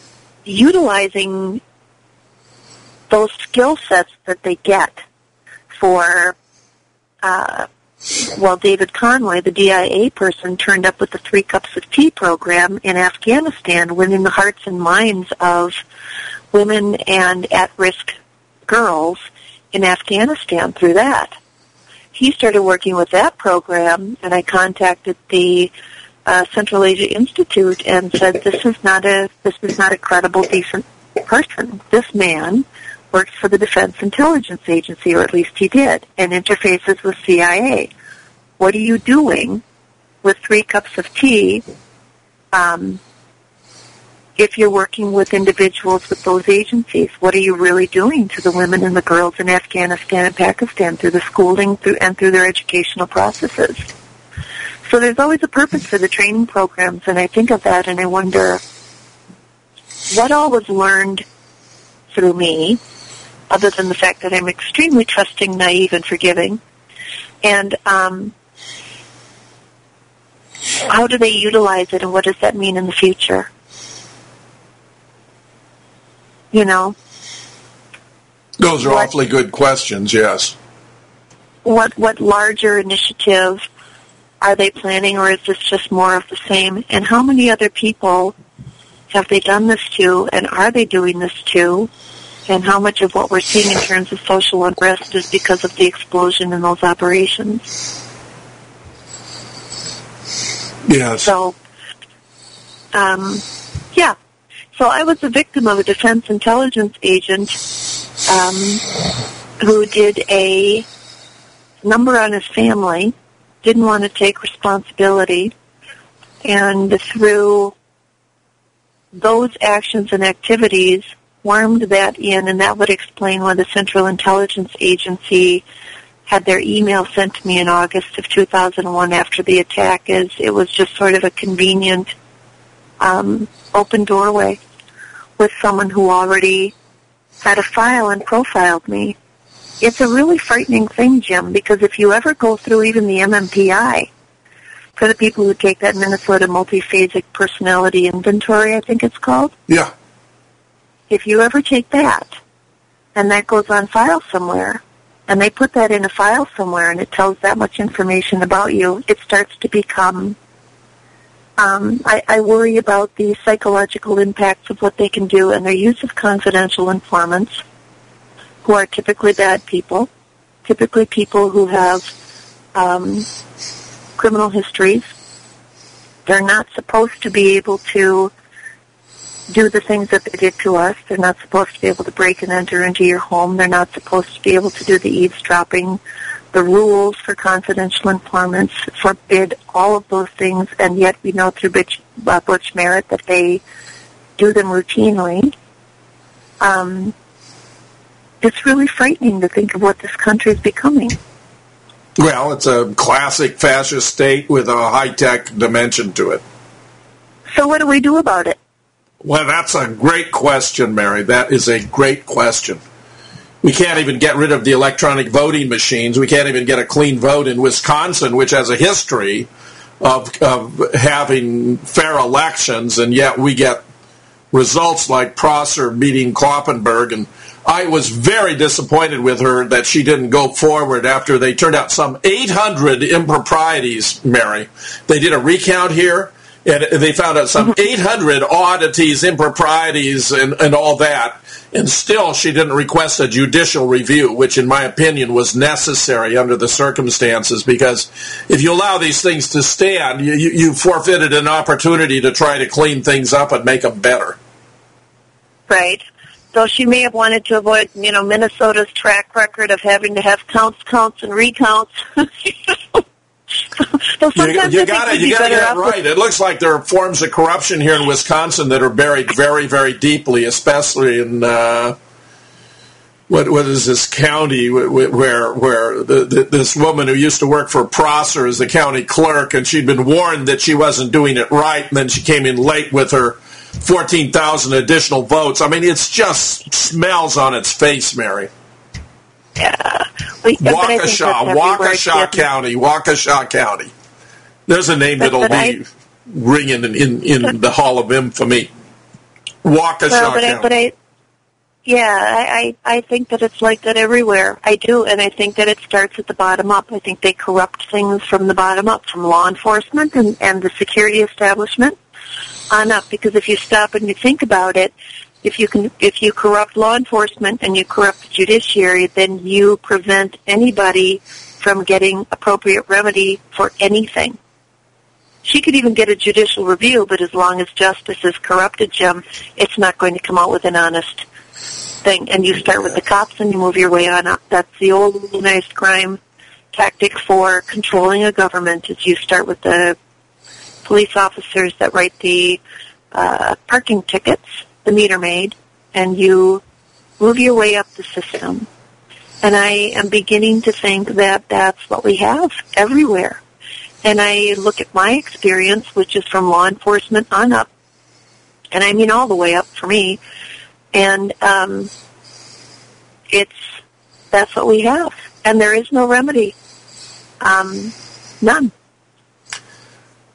S7: utilizing those skill sets that they get for, uh, well, David Conway, the D I A person, turned up with the Three Cups of Tea program in Afghanistan, winning the hearts and minds of women and at-risk girls in Afghanistan through that. He started working with that program, and I contacted the uh, Central Asia Institute and said, "This is not a this is not a credible, decent person. This man works for the Defense Intelligence Agency, or at least he did, and interfaces with C I A. What are you doing with Three Cups of Tea um, if you're working with individuals with those agencies? What are you really doing to the women and the girls in Afghanistan and Pakistan through the schooling through, and through their educational processes?" So there's always a purpose for the training programs, and I think of that and I wonder what all was learned through me, other than the fact that I'm extremely trusting, naive, and forgiving. And um, how do they utilize it, and what does that mean in the future? You know?
S1: Those are
S7: what,
S1: awfully good questions, yes.
S7: What what larger initiative are they planning, or is this just more of the same? And how many other people have they done this to, and are they doing this to? And how much of what we're seeing in terms of social unrest is because of the explosion in those operations?
S1: Yes.
S7: So, um, yeah. So I was a victim of a defense intelligence agent um, who did a number on his family, didn't want to take responsibility, and through those actions and activities wormed that in, and that would explain why the Central Intelligence Agency had their email sent to me in August of two thousand one after the attack. Is it was just sort of a convenient um, open doorway with someone who already had a file and profiled me. It's a really frightening thing, Jim, because if you ever go through even the M M P I, for the people who take that Minnesota Multiphasic Personality Inventory, I think it's called.
S1: Yeah.
S7: If you ever take that, and that goes on file somewhere, and they put that in a file somewhere, and it tells that much information about you, it starts to become, um, I, I worry about the psychological impacts of what they can do and their use of confidential informants, who are typically bad people, typically people who have um, criminal histories. They're not supposed to be able to do the things that they did to us. They're not supposed to be able to break and enter into your home. They're not supposed to be able to do the eavesdropping. The rules for confidential informants forbid all of those things, and yet we know through Butch, uh, Butch Merritt that they do them routinely. Um, it's really frightening to think of what this country is becoming.
S1: Well, it's a classic fascist state with a high-tech dimension to it.
S7: So what do we do about it?
S1: Well, that's a great question, Mary. That is a great question. We can't even get rid of the electronic voting machines. We can't even get a clean vote in Wisconsin, which has a history of, of having fair elections, and yet we get results like Prosser beating Kloppenberg. And I was very disappointed with her that she didn't go forward after they turned out some eight hundred improprieties, Mary. They did a recount here, and they found out some eight hundred oddities, improprieties, and, and all that. And still, she didn't request a judicial review, which, in my opinion, was necessary under the circumstances, because if you allow these things to stand, you, you forfeited an opportunity to try to clean things up and make them better.
S7: Right. So she may have wanted to avoid, you know, Minnesota's track record of having to have counts, counts, and recounts. So
S1: you you got to you got to get it right. It looks like there are forms of corruption here in Wisconsin that are buried very, very deeply, especially in uh, what what is this county where where the, the, this woman who used to work for Prosser is the county clerk, and she'd been warned that she wasn't doing it right, and then she came in late with her fourteen thousand additional votes. I mean, it just smells on its face, Mary.
S7: Yeah. We,
S1: Waukesha, Waukesha County, Waukesha County. There's a name
S7: but,
S1: that'll
S7: but
S1: be
S7: I,
S1: ringing in, in, in but, the Hall of Infamy. Waukesha
S7: well, but
S1: County.
S7: I, but I, yeah, I, I think that it's like that everywhere. I do, and I think that it starts at the bottom up. I think they corrupt things from the bottom up, from law enforcement and, and the security establishment on up. Because if you stop and you think about it, If you can, if you corrupt law enforcement and you corrupt the judiciary, then you prevent anybody from getting appropriate remedy for anything. She could even get a judicial review, but as long as justice is corrupted, Jim, it's not going to come out with an honest thing. And you start with the cops and you move your way on up. That's the old organized crime tactic for controlling a government, is you start with the police officers that write the uh, parking tickets, the meter maid, and you move your way up the system. And I am beginning to think that that's what we have everywhere. And I look at my experience, which is from law enforcement on up, and I mean all the way up for me, and um, it's that's what we have. And there is no remedy. Um, none.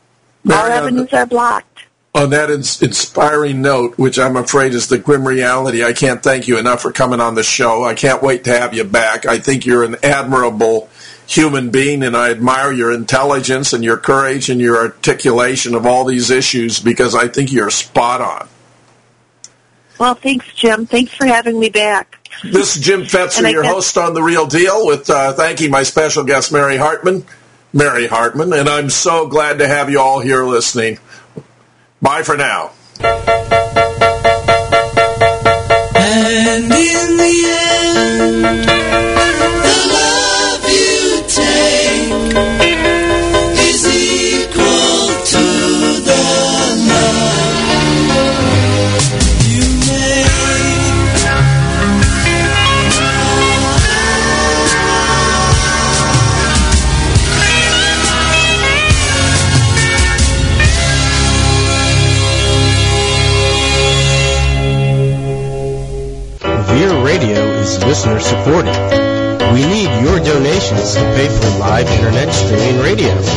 S7: All avenues are blocked.
S1: On that ins- inspiring note, which I'm afraid is the grim reality, I can't thank you enough for coming on the show. I can't wait to have you back. I think you're an admirable human being, and I admire your intelligence and your courage and your articulation of all these issues, because I think you're spot on.
S7: Well, thanks, Jim. Thanks for having me back.
S1: This is Jim Fetzer, your
S7: guess-
S1: host on The Real Deal, with uh, thanking my special guest, Mary Hartman. Mary Hartman, and I'm so glad to have you all here listening. Bye for now.
S3: And in the end, the love you take is equal to the love you make.
S6: Revere Radio is listener supported. We need your donations to pay for live internet streaming radio.